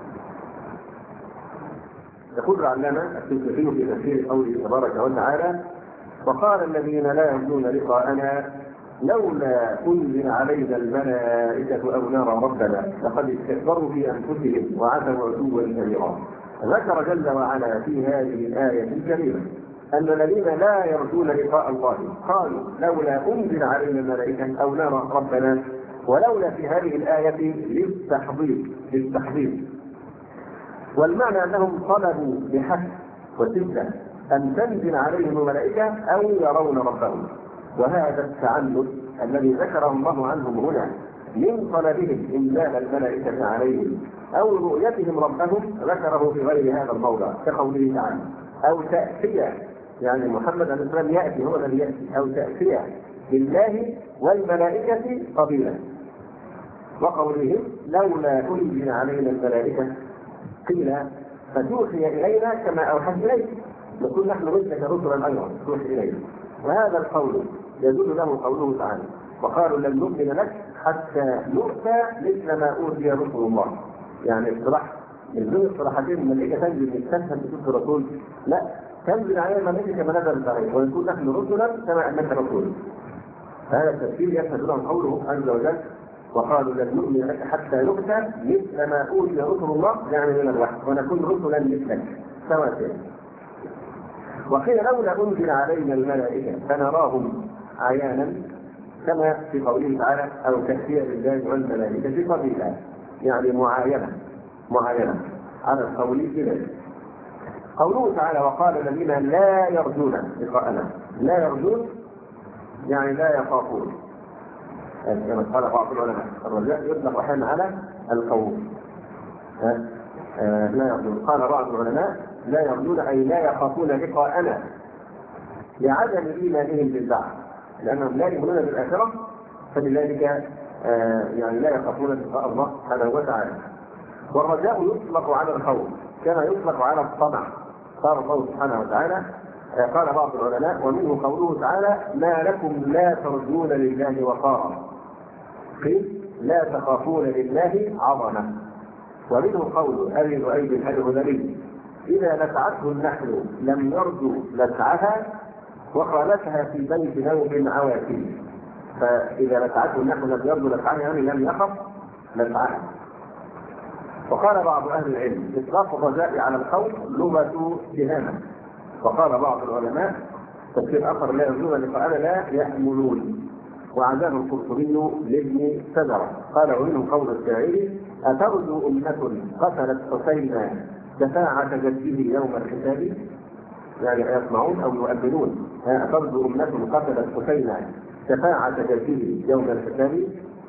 يقول العلامة السيوطي في تفسير قوله تبارك وتعالى: وقال الذين لا يرجون لقاءنا لولا أنزل علينا الملائكة أو نرى ربنا لقد استكبروا في أنفسهم وعتوا عتوا كبيرا. ذكر جل وعلا في هذه الآية الكريمة أن الذين لا يرجون لقاء الله قالوا لولا أنزل علينا الملائكة أو نرى ربنا، ولولا في هذه الآية للتحضير، والمعنى أنهم طلبوا بحث وشدة أن تنزل عليهم الملائكة أو يرون ربهم. وهذا التعنت الذي ذكره الله عنهم هنا من طلبهم إنزال الملائكة عليهم أو رؤيتهم ربهم ذكره في غير هذا الموضع كقوله تعالى: أو تأتي، يعني محمد عليه السلام يأتي، هو الذي يأتي، أو تأتي بالله والملائكة قبيلا. وقوله لولا أنزل علينا الملائكة قيل فتوحي إلينا كما أوحى إليك، نقول نحن مثلك رسلا أيضا توحي إلينا. وهذا القول يدل له قوله تعالى: وقالوا لن نؤمن لك حتى نؤتى مثل ما أوتي رسل الله. يعني اصطلاح من ضمن اصطلاحاتين الملائكة تنزل من تفهم بصوت الرسول، لا، تنزل علينا الملائكة كما نزلت عليه ونقول نحن رسلا كما أنك رسول. هذا التفسير يشهد له قوله عز وجل: وقالوا لن نؤمن لك حتى نؤتى مثل ما أوتي رسل الله، يعني من الوحي، ونكون رسلا مثلك سواء. وقيل لولا أنزل علينا الملائكة فنراهم عيانا كما في قوله تعالى: أو تأتي بالله والملائكة قبيلا، يعني معاينة على القول كذا. قوله تعالى: وقال الذين لا يرجون لقاءنا، لا يرجون يعني لا يخافون، كما قال بعض العلماء الرجاء يطلق أحيانا على الخوف. لا يرجون، قال بعض العلماء لا يرجون أي لا يخافون لقاءنا لعدم إيمانهم بالبعث، لأنهم لا يؤمنون بالآخرة، فلذلك يعني لا يخافون لقاء الله سبحانه وتعالى. والرجاء يطلق على الخوف كما يطلق على الطمع. قال الله سبحانه وتعالى، قال بعض العلماء: ومنه قوله تعالى: ما لكم لا ترجون لله وقارا، قيل لا تخافون لله عظمة. ومنه قول أبي وأيد الهذلي: إذا لسعته النحل لم يرجو لسعها وخالفها في بيت نوم عواتي. فإذا لسعته النحل لم يرجو لسعها يعني لم يخف لسعها. وقال بعض أهل العلم: إطلاق الرجاء على الخوف لغة اتهامة. وقال بعض العلماء تفسير آخر: لا يرجون لقاءنا لا يأملون. وعزاه القرطبي لابن سدرة قال: ومنه قول الشاعر: أترجو أمة قتلت حسينا شفاعة جده يوم الحساب، يعني يسمعون أو يؤمنون. أترجو أمة قتلت حسينا شفاعة جده يوم الحساب.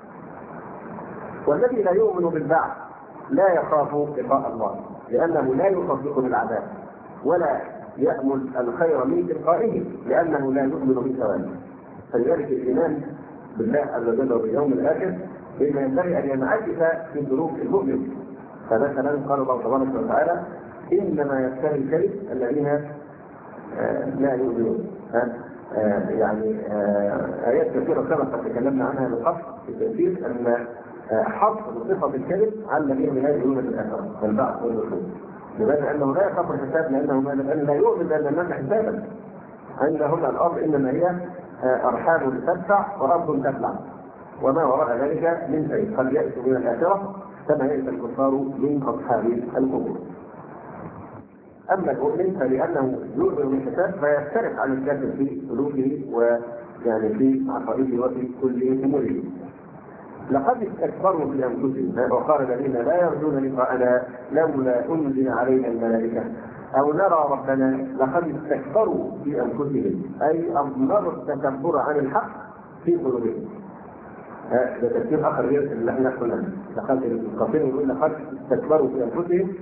والذي لا يؤمن بالبعث لا يخاف لقاء الله، لأنه لا يصدق بالعذاب ولا يأمل الخير من تلقائه، لأنه لا يؤمن بثوابه. فلذلك الإيمان بالله عز وجل وباليوم الآخر بما ينبغي أن ينعكس في ظروف المؤمن. فمثلا قال الله تبارك وتعالى: إنما يفتري الكذب الذين لا يؤمنون. يعني آيات كثيرة سبقت تكلمنا عنها بالقصد في التفسير أن حصر صفة الكذب على الذين لا يؤمنون بالآخرة والبعث والنشور، لماذا؟ أنه لا يخاف الحساب، لأنه لا يؤمن بأن الناس حسابا. عندهم الأرض إنما هي أرحام تدفع وأرض تبلع، وما وراء ذلك من شيء، قد يأتوا من الآخرة كما يأتي الكفار من أصحاب القبور. أما المؤمن فلأنه يؤمن بالحساب فيختلف عن الكافر في سلوكه ويعني في عقائده وفي كل أموره. لقد استكبروا في أنفسهم، وقال الذين لا يرجون لقاءنا لولا أنزل علينا الملائكة أو نرى ربنا. لقد استكبروا في أنفسهم أي أضمروا التكبر عن الحق في قلوبهم. هذا تفسير آخر غير اللي احنا قلنا. لقد القصير يقول لقد استكبروا في أنفسهم،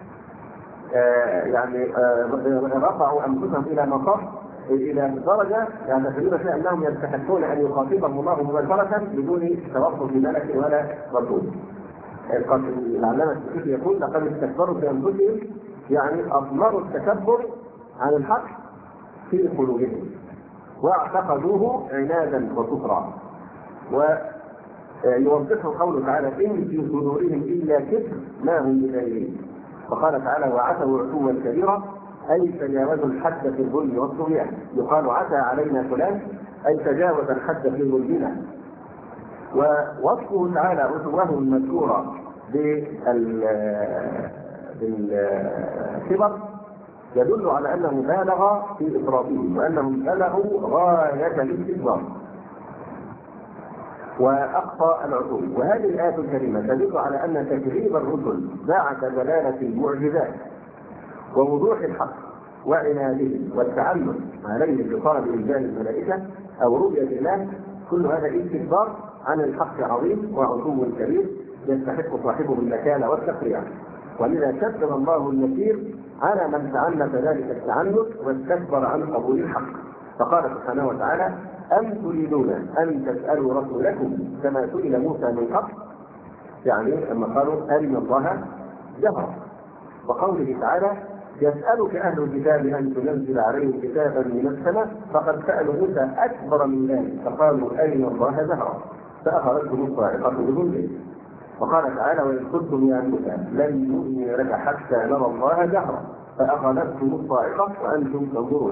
يعني رفعوا أنفسهم إلى مصاف إلى درجة يعتقدون فيها أنهم يستحقون أن يخاطبهم الله مباشرة بدون توقف ملك ولا رسول. العلامة السكوتي يقول لقد استكبروا في أنفسهم يعني أضمروا التكبر عن الحق في قلوبهم واعتقدوه عنادا وكفرا. ويوضحه قوله تعالى إن في صدورهم إلا كبر ما هم ببالغين. وقال تعالى وعتوا عتوا كبيرا أي تجاوزوا الحد في الظلم والطغيان. يقال عتى علينا فلان أي تجاوز الحد في ظلمنا. ووصفه تعالى عتوه المذكورة بالكبر يدل على أنه بالغ في إفراطه وأنهم بلغوا غاية الاستكبار وأقصى العتو. وهذه الآية الكريمة تدل على أن تكذيب الرسل بعد دلالة المعجزات ووضوح الحق وعنادهم والتعلم عليه بطلب إنزال الملائكة أو رؤية الله كل هذا استكبار عن الحق عظيم وعتو كبير يستحق صاحبه المكانة والتقريع. ولذا شدد الله النكير على من تعنت ذلك التعنت واستكبر عن قبول الحق. فقال سبحانه وتعالى أم تريدون أن تسألوا رسولكم كما سئل موسى من قبل، يعني لما قالوا أرنا الله جهرا. وقوله تعالى يسألك أهل الكتاب أن تنزل عليهم كتابا من السماء فقد سألوا موسى أكبر من ذلك فقالوا أرنا الله جهرا فأخذتهم الصاعقة بظلمهم. وقال تعالى وإن قلتم يا موسى لن نؤمن لك حتى نرى الله جهرا فأخذتهم الصاعقة وأنتم تنظرون.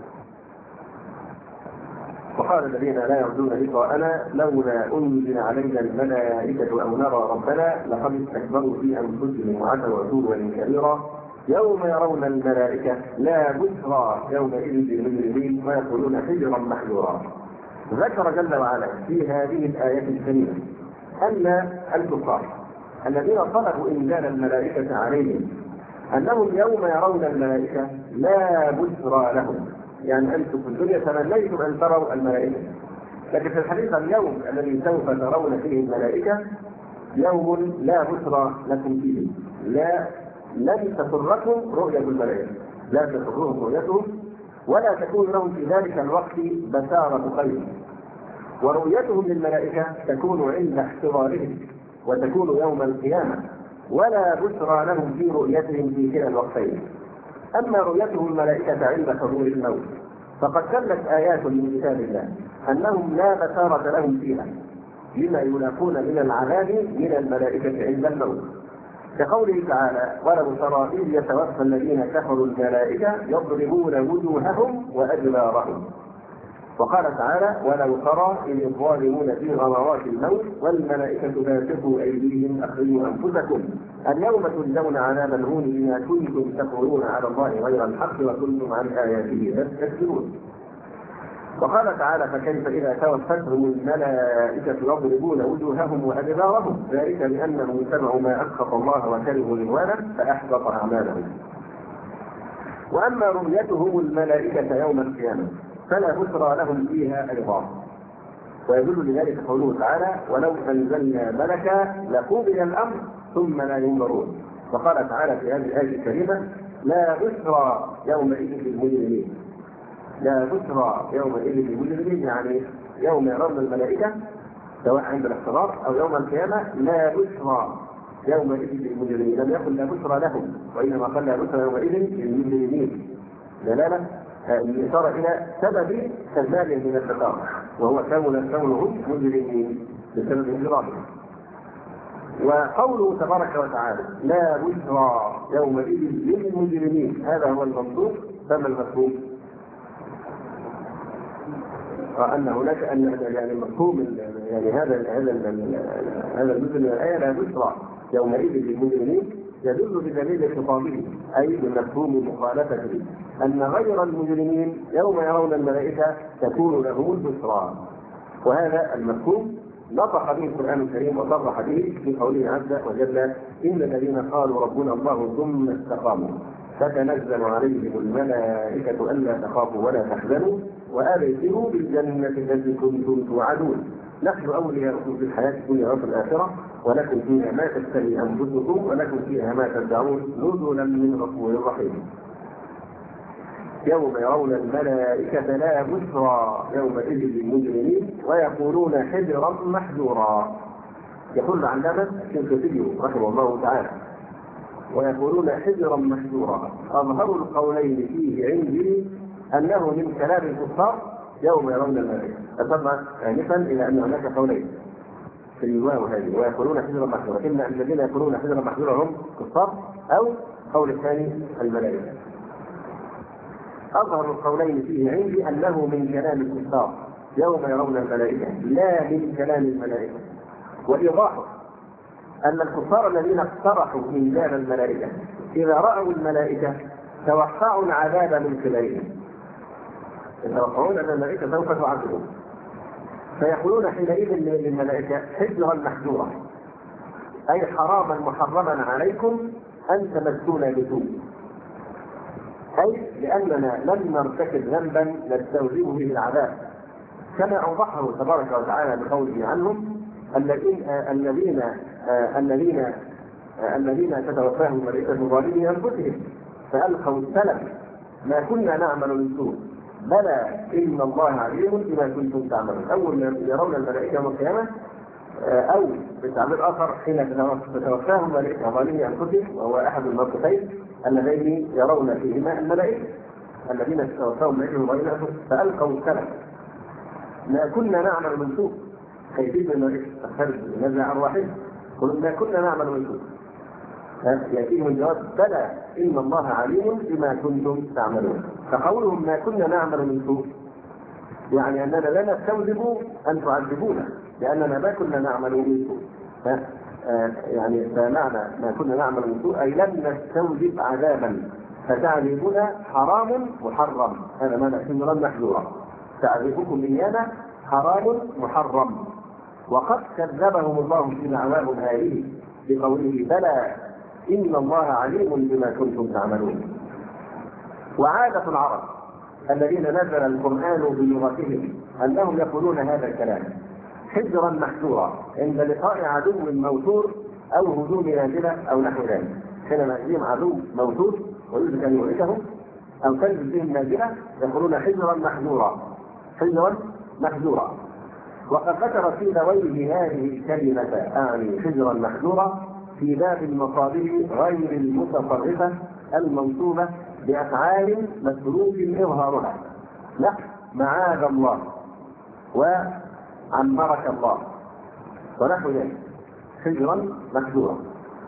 وقال الذين لا يرجون لقاءنا لولا أنزل علينا الملائكة أو نرى ربنا لقد استكبروا في أنفسهم وعتوا عتوا كبيرا يوم يرون الملائكة لا بشرى يومئذ للمجرمين ويقولون حجرا محجورا. ذكر جل وعلا في هذه الآية الكريمة أن الكفار الذين طلبوا إنزال الملائكة عليهم أنهم يوم يرون الملائكة لا بشرى لهم، يعني أنتم في الدنيا تمنيتم أن تروا الملائكة، لكن في الحقيقة اليوم الذي سوف ترون فيه الملائكة يوم لا بشرى لكم فيه. لن تسركم رؤية الملائكة، لا تسرهم رؤيتهم ولا تكون لهم في ذلك الوقت بشارة خير. ورؤيتهم للملائكة تكون عند احتضارهم وتكون يوم القيامة ولا بشرى لهم في رؤيتهم في كلا الوقتين. أما رؤيتهم الملائكة عند حضور الموت فقد دلت آيات من كتاب الله أنهم لا بشارة لهم فيها لما يلاقون من العذاب من الملائكة عند الموت، كقوله تعالى ولو ترى إذ يتوفى الذين كفروا الملائكة يضربون وجوههم وأدبارهم. وقال تعالى ولو ترى إذ الظالمون في غمرات الموت والملائكة باسطوا أيديهم أخرجوا أنفسكم اليوم تجزون عذاب الهون بما كنتم تقولون على الله غير الحق وكنتم عن آياته تستكبرون. وقال تعالى فكيف إذا توفتهم الملائكة يضربون وجوههم وأدبارهم ذلك بأنهم اتبعوا ما أسخط الله وكرهوا رضوانه فأحبط أعمالهم. وأما رؤيتهم الملائكة يوم القيامة فلا بشرى لهم فيها أيضا. ويدل لذلك قوله تعالى ولو أنزلنا ملكا لقضي الأمر ثم لا ينظرون. وقال تعالى في هذه الآية الكريمة لا بشرى يومئذ للمجرمين. لا بشرى يومئذ للمجرمين يعني يوم يرون الملائكة سواء عند الاحتضار أو يوم القيامة لا بشرى يومئذ للمجرمين. لم يقل لا بشرى لهم وإنما قال لا بشرى يومئذ للمجرمين دلالة الإشارة إلى سبب كذلك من التقاطع وهو كونهم مجرمين بسبب انجرامهم. وقوله تبارك وتعالى لا بشرى يومئذ للمجرمين هذا هو المنصوب. فما المفهوم؟ أن هناك يعني مفهوم يعني هذا الجزء من الآية لا بشرى يومئذ للمجرمين يدل بدليل خطابه أي بمفهوم مخالفته أن غير المجرمين يوم يرون الملائكة تكون لهم البشرى. وهذا المفهوم نطق به القرآن الكريم وصرح به في قوله عز وجل إن الذين قالوا ربنا الله ثم استقاموا فتنزل عليهم الملائكة ألا تخافوا ولا تحزنوا وأبشروا بالجنة التي كنتم توعدون نحن أولياؤكم في الحياة الدنيا وفي الآخرة ولكم فيها ما تشتهي أنفسكم ولكم فيها ما تدعون نزلا من غفور رحيم. يوم يرون الملائكة لا بشرى يومئذ للمجرمين ويقولون حجرا محجورا. يقول العلامة الشنقيطي رحمه الله تعالى ويقولون حجرا محجورا أظهر القولين فيه عندي أنه من كلام الكفار يوم يرون الملائكة. أسمع آنفا إلى أن هناك قولين في الواو هذه ويقولون حجرا محجورا إما الذين يقولون حجرا محجورا هم كفار أو قول الثاني الملائكة. أظهر القولين فيه عندي أنه من كلام الكفار يوم يرون الملائكة لا من كلام الملائكة. وإيضاحه أن الكفار الذين اقترحوا إنزال الملائكة إذا رأوا الملائكة توقعوا العذاب من خلالهم يتوقعون أن الملائكة سوف تعذبهم فيقولون حينئذ للملائكة حجرا محجورا أي حراما محرما عليكم أن تمسونا بسوء أي لأننا لم نرتكب ذنبا نستوجب به العذاب كما أوضحه تبارك وتعالى بقوله عنهم الذين تتوفاهم ملائكة ظالمي أنفسهم فألقوا السلم ما كنا نعمل من سوء بلى إن الله عليم بما كنتم تعملون. أول ما يرون الملائكة يوم القيامة أو بالتعبير آخر حين تتوفاهم ملائكة ظالمي أنفسهم وهو أحد الموقفين اللذين يرون فيهما الملائكة الذين تتوفاهم ملائكة ظالمي أنفسهم فألقوا السلم ما كنا نعمل من سوء كيفية الملائكة تخرج نزع أرواحهم قلوا ما كنا نعمل من سوء يأتيهم الجواب بلى إن الله عليم بما كنتم تعملون. فقولهم ما كنا نعمل من سوء يعني أننا لا نستوجب أن تعذبونا لأننا ما كنا نعمل من سوء يعني فمعنى ما كنا نعمل من سوء أي لم نستوجب عذابا فتعذيبنا حرام محرم. هذا معنى حجرا محجورا تعذيبكم إيانا حرام محرم. وقد كذبهم الله في دعواهم هذه بقوله بلى إن الله عليم بما كنتم تعملون. وعادة العرب الذين نزل القرآن بلغتهم أنهم يقولون هذا الكلام حجرا محجورا عند لقاء عدو موتور أو هجوم نازلة أو نحو ذلك. حينما يأتيهم عدو موتور ويريد أن يهلكهم أو تنزل بهم نازلة يقولون حجرا محجورا حجرا محجورا. وقد ذكر في ذويه هذه الكلمة أعني حجرا محجورا في باب المصادر غير المتصرفة المنصوبة بأفعال مسروق إظهارها نحو معاذ الله وعمرك الله ونحو ذلك حجرا محجورا.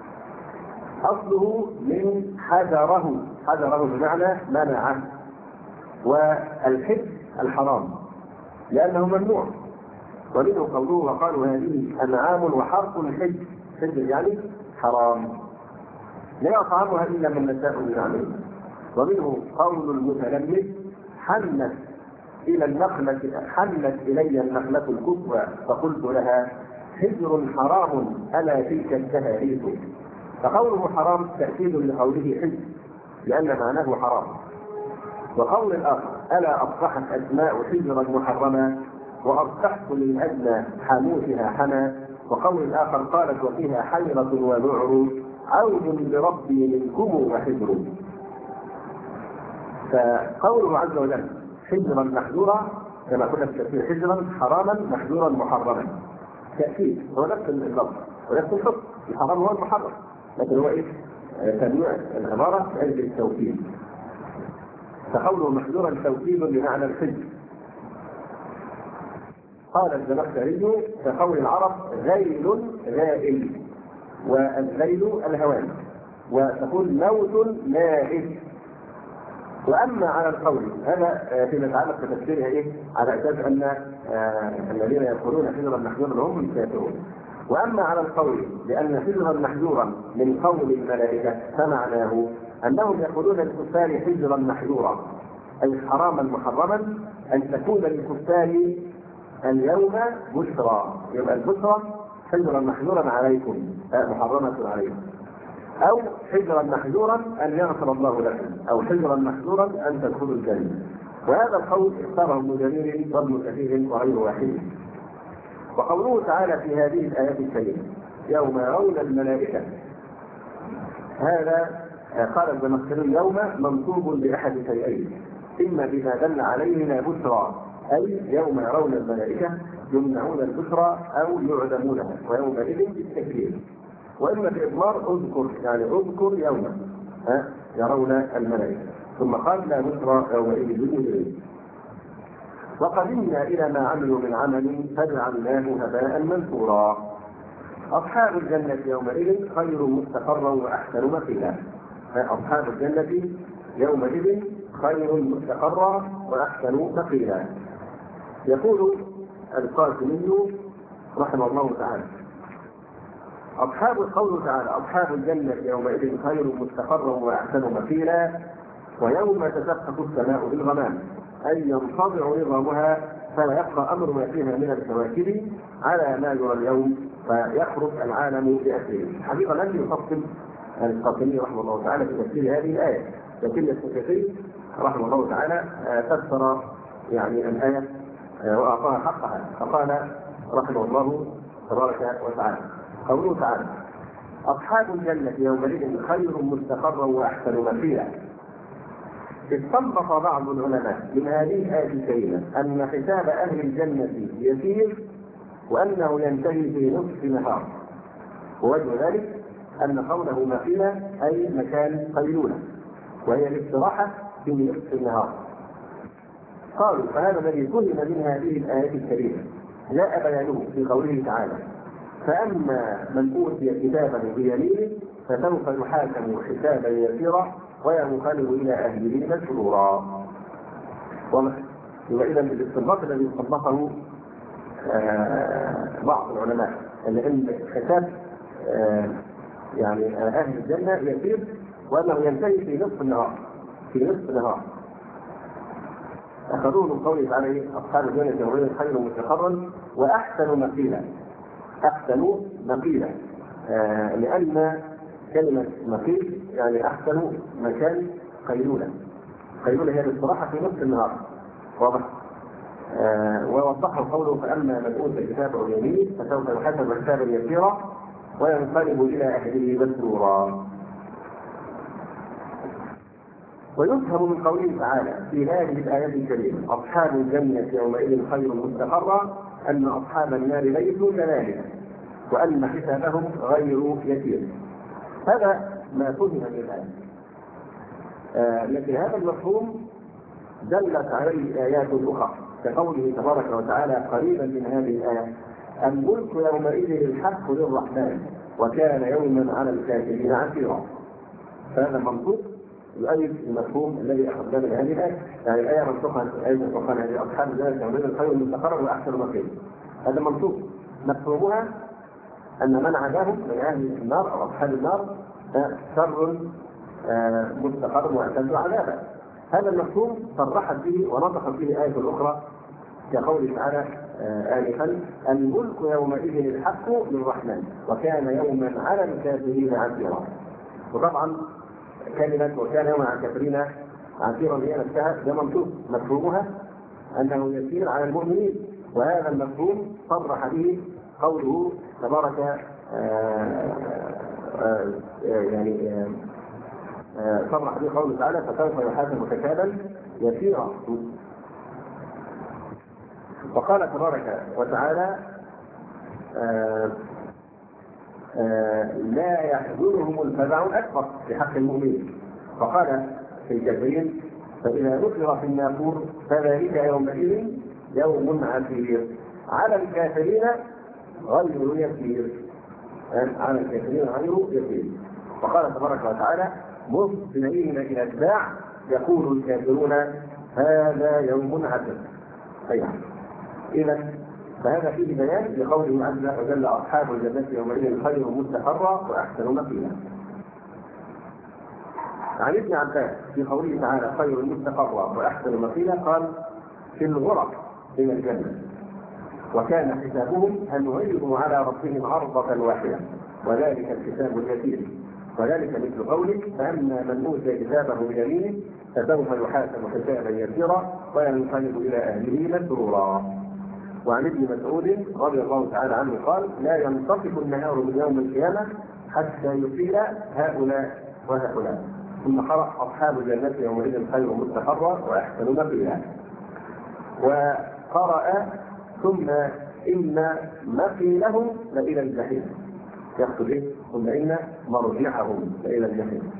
أصله من حجره بمعنى منعه والحج الحرام لأنه ممنوع ومنه قوله وقالوا هذه أنعام وحرث الحج يعني حرام لا يطعمها إلا من نشاء من عمله. ومنه قول المتلمذ حنت إلي النخلة الكبرى فقلت لها حجر حرام ألا تلك التهاريث. فقوله حرام تأكيد لقوله حجر لأن معناه حرام. وقول الآخر ألا أصبحت أسماء حجرا محرما وأصبحت للأدنى حموتها حما. وقول الآخر قالت وفيها حيرة وذعر عود بربي منكم وحجر. فقوله عز وجل حجرا محجورا كما قلنا في التفسير حجرا حراما محجورا محرما تأكيد هو نفس اللفظ ونفس الحكم. الحرام هو المحرم لكن هو تنويع العبارة لأجل التوكيد. فقوله محجورا توكيد بمعنى الحجر. قال الزمخشري كقول العرب ذيل ذائل والذيل الهوان وتقول موت نائب واما على القول هذا فيما يتعلق بتفسيرها على اساس ان الذين يقولون حجرا محجورا هم الكافرون. واما على القول بان حجرا محجورا من قول الملائكه فمعناه انهم يقولون للكفار حجرا محجورا اي حراما محرما ان تكون للكفار اليوم بشرى، يبقى البشرى حجرا محجورا عليكم محرمه عليكم، أو حجرا محجورا أن يغفر الله لكم، أو حجرا محجورا أن تدخلوا الجنة. وهذا القول اختاره ابن جرير وابن كثير وغير واحد. وقوله تعالى في هذه الآيات الكريمة يوم يرون الملائكة، هذا قال الزمخشري يوم منصوب بأحد شيئين، إما بما دل عليه لا بشرى أي يوم يرون الملائكة يمنعون البشرى أو يعدمونها ويومئذ بالتكبير، وإما في إضمار اذكر يعني اذكر يوما يرون الملائكة، ثم قال لا بشرى يومئذ للمجرمين. وقدمنا إلى ما عملوا من عمل فجعلناه هباء منثورا. أصحاب الجنة يومئذ خير مستقرا وأحسن مقيلا. أصحاب الجنة يومئذ خير مستقرا وأحسن مقيلا. يقول القاسمي رحمه الله تعالى قوله تعالى أصحاب الجنة يومئذ خير مستقرا وأحسن مقيلا ويوم تشقق السماء بالغمام أي ينقطع نظامها فلا يبقى أمر ما فيها من الكواكب على ما يرى اليوم فيخرج العالم بأسره. حقيقة لم يفصل القاسمي رحمه الله تعالى في تفسير هذه الآية، لكن السكتي رحمه الله تعالى فسر يعني الآية وأعطاها حقها، فقال رحمه الله تبارك وتعالى قوله تعالى أصحاب الجنة يومئذ خير مستقرا وأحسن مقيلا. استنبط بعض العلماء من هذه الآية الكريمة أن حساب أهل الجنة يسير وأنه ينتهي في نصف نهار، ووجه ذلك أن قوله مقيلا أي مكان قيلولة وهي الاستراحة في نصف النهار. قالوا فهذا الذي فهم من هذه الآية الكريمة جاء بيانه في قوله تعالى فأما من أوتي كتابه بيمينه فسوف يحاكم حسابا يسيرا وينقلب إلى أهله مسرورا. وإذا الاستنباط الذي استنبطه بعض العلماء أن حساب يعني أهل الجنة يسير وأنه ينتهي في نصف النهار. أخذوه من قوله تعالى أصحاب الجنة يومئذ خير مستقرا وأحسن مقيلا. أحسن مقيلا لأن كلمة مقيل يعني أحسن مكان قيلولة هي الاستراحة في نصف النهار. واضح؟ ووضحوا قوله فأما من أوتي كتابه بيمينه فسوف يحاسب حسابا يسيرا وينقلب إلى أهله مسرورا. ويفهم من قوله تعالى في هذه الآيات الكريمة أصحاب الجنة يومئذ خير مستقرا أن أصحاب النار ليسوا كذلك وأن حسابهم غير يسير. هذا ما فهم من الآية. لكن هذا المفهوم دلت عليه آيات أخرى كقوله تبارك وتعالى قريبا من هذه الآية الملك يومئذ الحق للرحمن وكان يوما على الكافرين عسيرا. فهذا منطوق يؤيد المفهوم الذي أخذنا من هذه الآية. يعني الآية منطوقة هذه أصحاب الجنة يومئذ خير مستقرا وأحسن مقيلا. هذا منطوق مفهومها أن من عداهم من أهل النار أو أصحاب النار شر مستقر وأشد عذابا. هذا المفهوم صرحت به ونطقت به آية أخرى كقوله تعالى آنفا الملك يومئذ الحق للرحمن وكان يوما على الكافرين عسيرا. وطبعا كلمة وكان يوما على الكافرين عسيرا هي نفسها ده منطوق مفهومها أنه يسير على المؤمنين، وهذا المفهوم صرح به قوله تبارك صرح به قوله تعالى فسوف يحاسب حسابا يسيرا. وقال تبارك وتعالى لا يحزنهم الفزع الأكبر في حق المؤمنين. وقال في الكافرين فإذا نفخ في الناقور فذلك يومئذ يوم عسير على الكافرين غير يسير. على الكافرين غير يسير. وقال تبارك وتعالى مهطعين إلى الداع يقول الكافرون هذا يوم عسر. أيوة. إذا فهذا فيه بيان لقوله عز وجل أصحاب الجنة يومئذ خير مستقرا وأحسن مقيلا. عن ابن عباس في قوله تعالى خير مستقرا وأحسن مقيلا قال في الغرف من الجنة وكان حسابهم أن يعرضوا على ربهم عرضة واحدة وذلك الحساب اليسير وذلك مثل قولك فأما من أوتي كتابه بيمينه فسوف يحاسب حسابا يسيرا وينقلب إلى أهله مسرورا. وعن ابن مسعود رضي الله تعالى عنه قال لا ينتصف النهار من يوم القيامة حتى يصير هؤلاء وهؤلاء. ثم قرأ أصحاب الجنة يومئذ خير مستقرا وأحسن مقيلا. وقرأ ثم إن مقيلهم لإلى الجحيم. يقصد إيه؟ ثم إن مرجعهم لإلى الجحيم.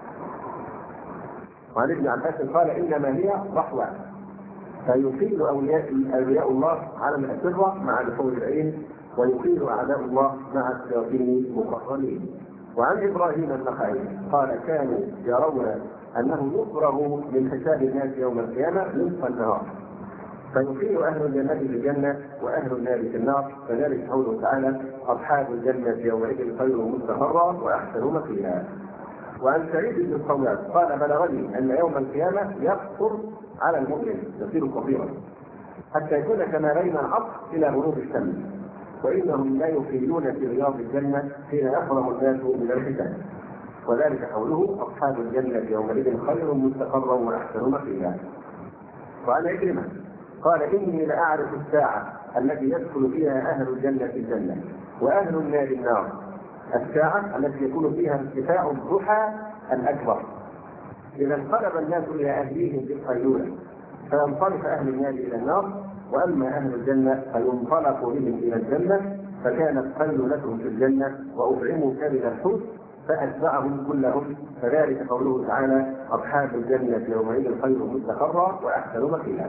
وعن ابن عباس قال إنما هي رحوة فيقيل أولياء الله على الأسرة مع دخول العين ويقيل أعداء الله مع الشياطين المقرنين. وعن إبراهيم النخعي قال كانوا يرون أنه يفرغ من حساب الناس يوم القيامة نصف النهار فيقيل أهل الجنة في الجنة وأهل النار في النار فذلك قوله تعالى أصحاب الجنة يومئذ خير مستقرا وأحسن مقيلا. وعن سعيد بن الصواب قال بلغني أن يوم القيامة يقصر على المؤمن يصير قصيرا حتى يكون كما بين العصر إلى غروب الشمس وإنهم لا يقيلون في رياض الجنة حين يفرغ الناس من الحساب وذلك قوله أصحاب الجنة يومئذ خير مستقرا وأحسن مقيلا. وعن عكرمة قال إني لأعرف الساعة التي يدخل فيها أهل الجنة في الجنة وأهل النار النار. الساعة التي يكون فيها ارتفاع الضحى الأكبر إذا انقلب الناس إلى أهليهم بالقيلولة فينطلق أهل النار إلى النار وأما أهل الجنة فينطلق بهم إلى الجنة فكانت قيلولتهم في الجنة وأطعموا كبد الحوت فأتبعهم كلهم فذلك قوله تعالى أصحاب الجنة يومئذ خير مستقرا وأحسن مقيلا.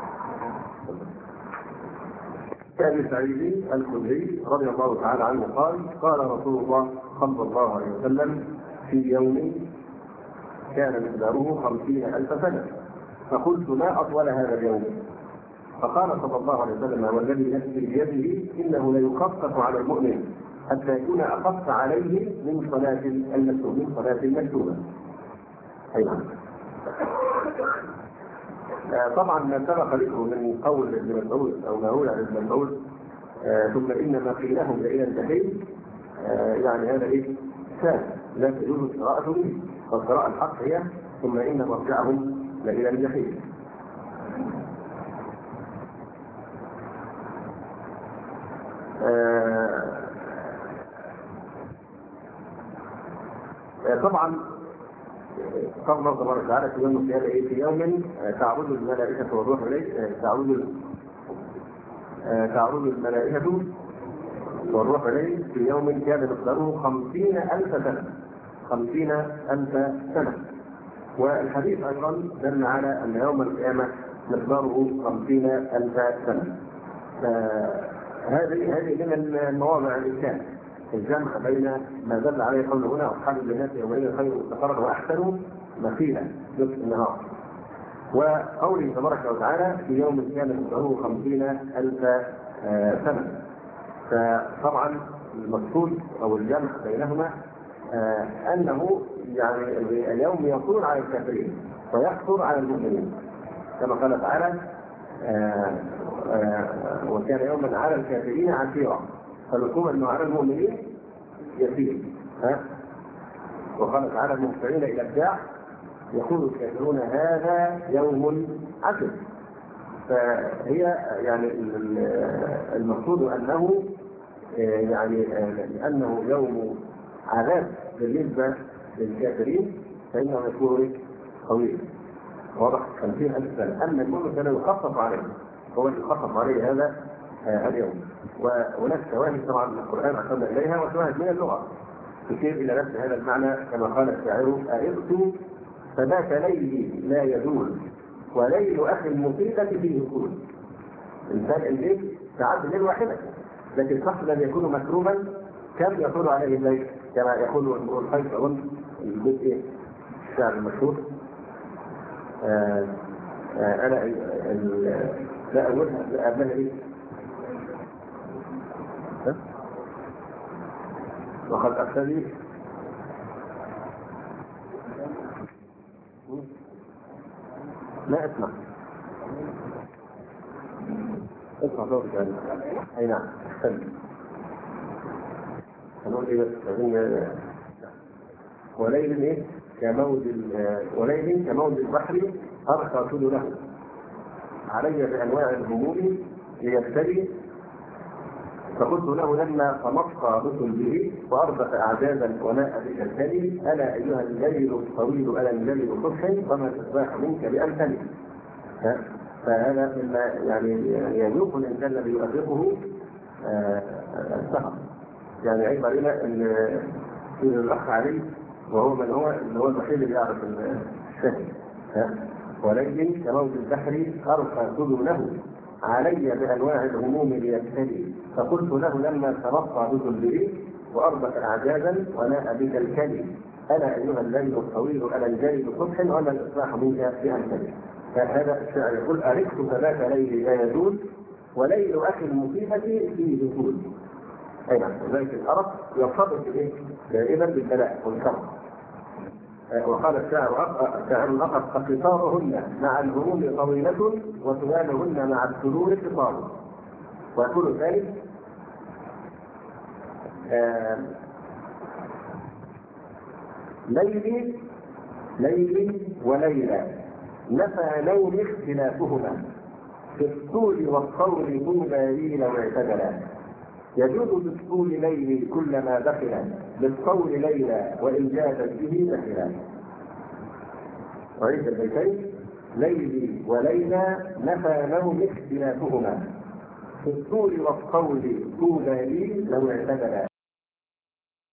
كان سعيد الخدري رضي الله تعالى عنه قال قال رسول الله صلى الله عليه وسلم في يوم كان مقداره 50,000 سنة فقلت ما أطول هذا اليوم فقال صلى الله عليه وسلم والذي نفسي بيده إنه ليخفف على المؤمن حتى يكون أخف عليه من صلاة المكتوبة. أيضا طبعا ما سبق ذكره من قول ابن مسعود او ما هو عن ابن مسعود ثم ان ما قيلهم الى الجحيم يعني هذا ايه؟ ثاني لا تجوز القراءة به والقراءة الحق هي ثم ان مرجعهم الى الجحيم. طبعا قال الله تبارك وتعالى في يوم القيامة في يوم تعرض الملائكة والروح إليه تعرض الملائكة والروح إليه في يوم كان مقداره 50,000 سنة 50,000 سنة. والحديث أيضا دل على أن يوم القيامة مقداره 50,000 سنة. هذه من المواضع الإمكان الجمع بين ما دل عليه قوله هنا أصحاب الجنة يومئذ خير مستقرا وأحسن مقيلا نصف النهار وقوله تبارك وتعالى في يوم كان مقداره 50,000 سنة. فطبعا المقصود أو الجمع بينهما أنه يعني اليوم يكون على الكافرين ويقصر على المؤمنين كما قال تعالى وكان يوما على الكافرين عسيرا فالحكم انه على المؤمنين يسير وقال تعالى المهتدين الى الداع يقول الكافرون هذا يوم عسر. فهي يعني المقصود انه يعني لانه يوم عذاب بالنسبه للكافرين فانه يكون طويل واضح 50,000 سنه. اما المؤمن كان يخفف عليه هو اللي يخفف عليه هذا اليوم. وهناك شواهد طبعا من القران اشرنا اليها وشواهد من اللغه تشير الى نفس هذا المعنى كما قال الشاعر أئرت فذاك ليلي لا يزول وليل اخي المصيبه فيه يكون. انسان الليل ساعات الليل واحده لكن الشخص الذي يكون مكروما كم يطول عليه الليل كما يقول امرؤ القيس اظن الجزء الشعر المشهور أنا لا أولها قبلها إيه؟ وقد أبتدي لا اسمع صوتك يعني. أي نعم هنقول إيه بس وليل إيه وليل كموج البحر أرخى له علي بأنواع الهموم ليبتلي فقلت له لما تمطى رسل به وأربك أعدادا وناء بكالتالي ألا أيها الليل الطويل ألا الليل صبحي وما تصبح منك بأمثلي. فهذا مما يعني يذوق الإنسان الذي يؤرقه السهر. يعني عيب علينا أن الأخ عليه وهو من هو اللي هو الوحيد اللي يعرف الشهر. ولكن كموج البحر أرخى له علي بأنواع الهموم ليبتلي فقلت له لما ترفع رسل به وأربك أعجازا وناء بك الكلي ألا أيها الليل الطويل ألا الجلي بصبح وما الإصلاح منك بأمثلي. فهذا الشاعر يقول أرقت فذاك ليلي لا يزول وليل أخي المصيبة فيه طول. أي نعم ذلك الأرق يرتبط دائما بالبلاء والكرب. وقال الشاعر الآخر فقصارهن مع الهموم طويلة وطوالهن مع السرور قصار. ويقول الثالث ليلي وليلى نفى لون اختلافهما في الطول والطول طول ليل واعتدلا يجوز بالطول ليل كلما دخل بالطول ليلى وإن جازت به دخلا. وعيد البيتين ليلي وليلى نفى لون اختلافهما في الطول والطول طول ليل لو اعتدلا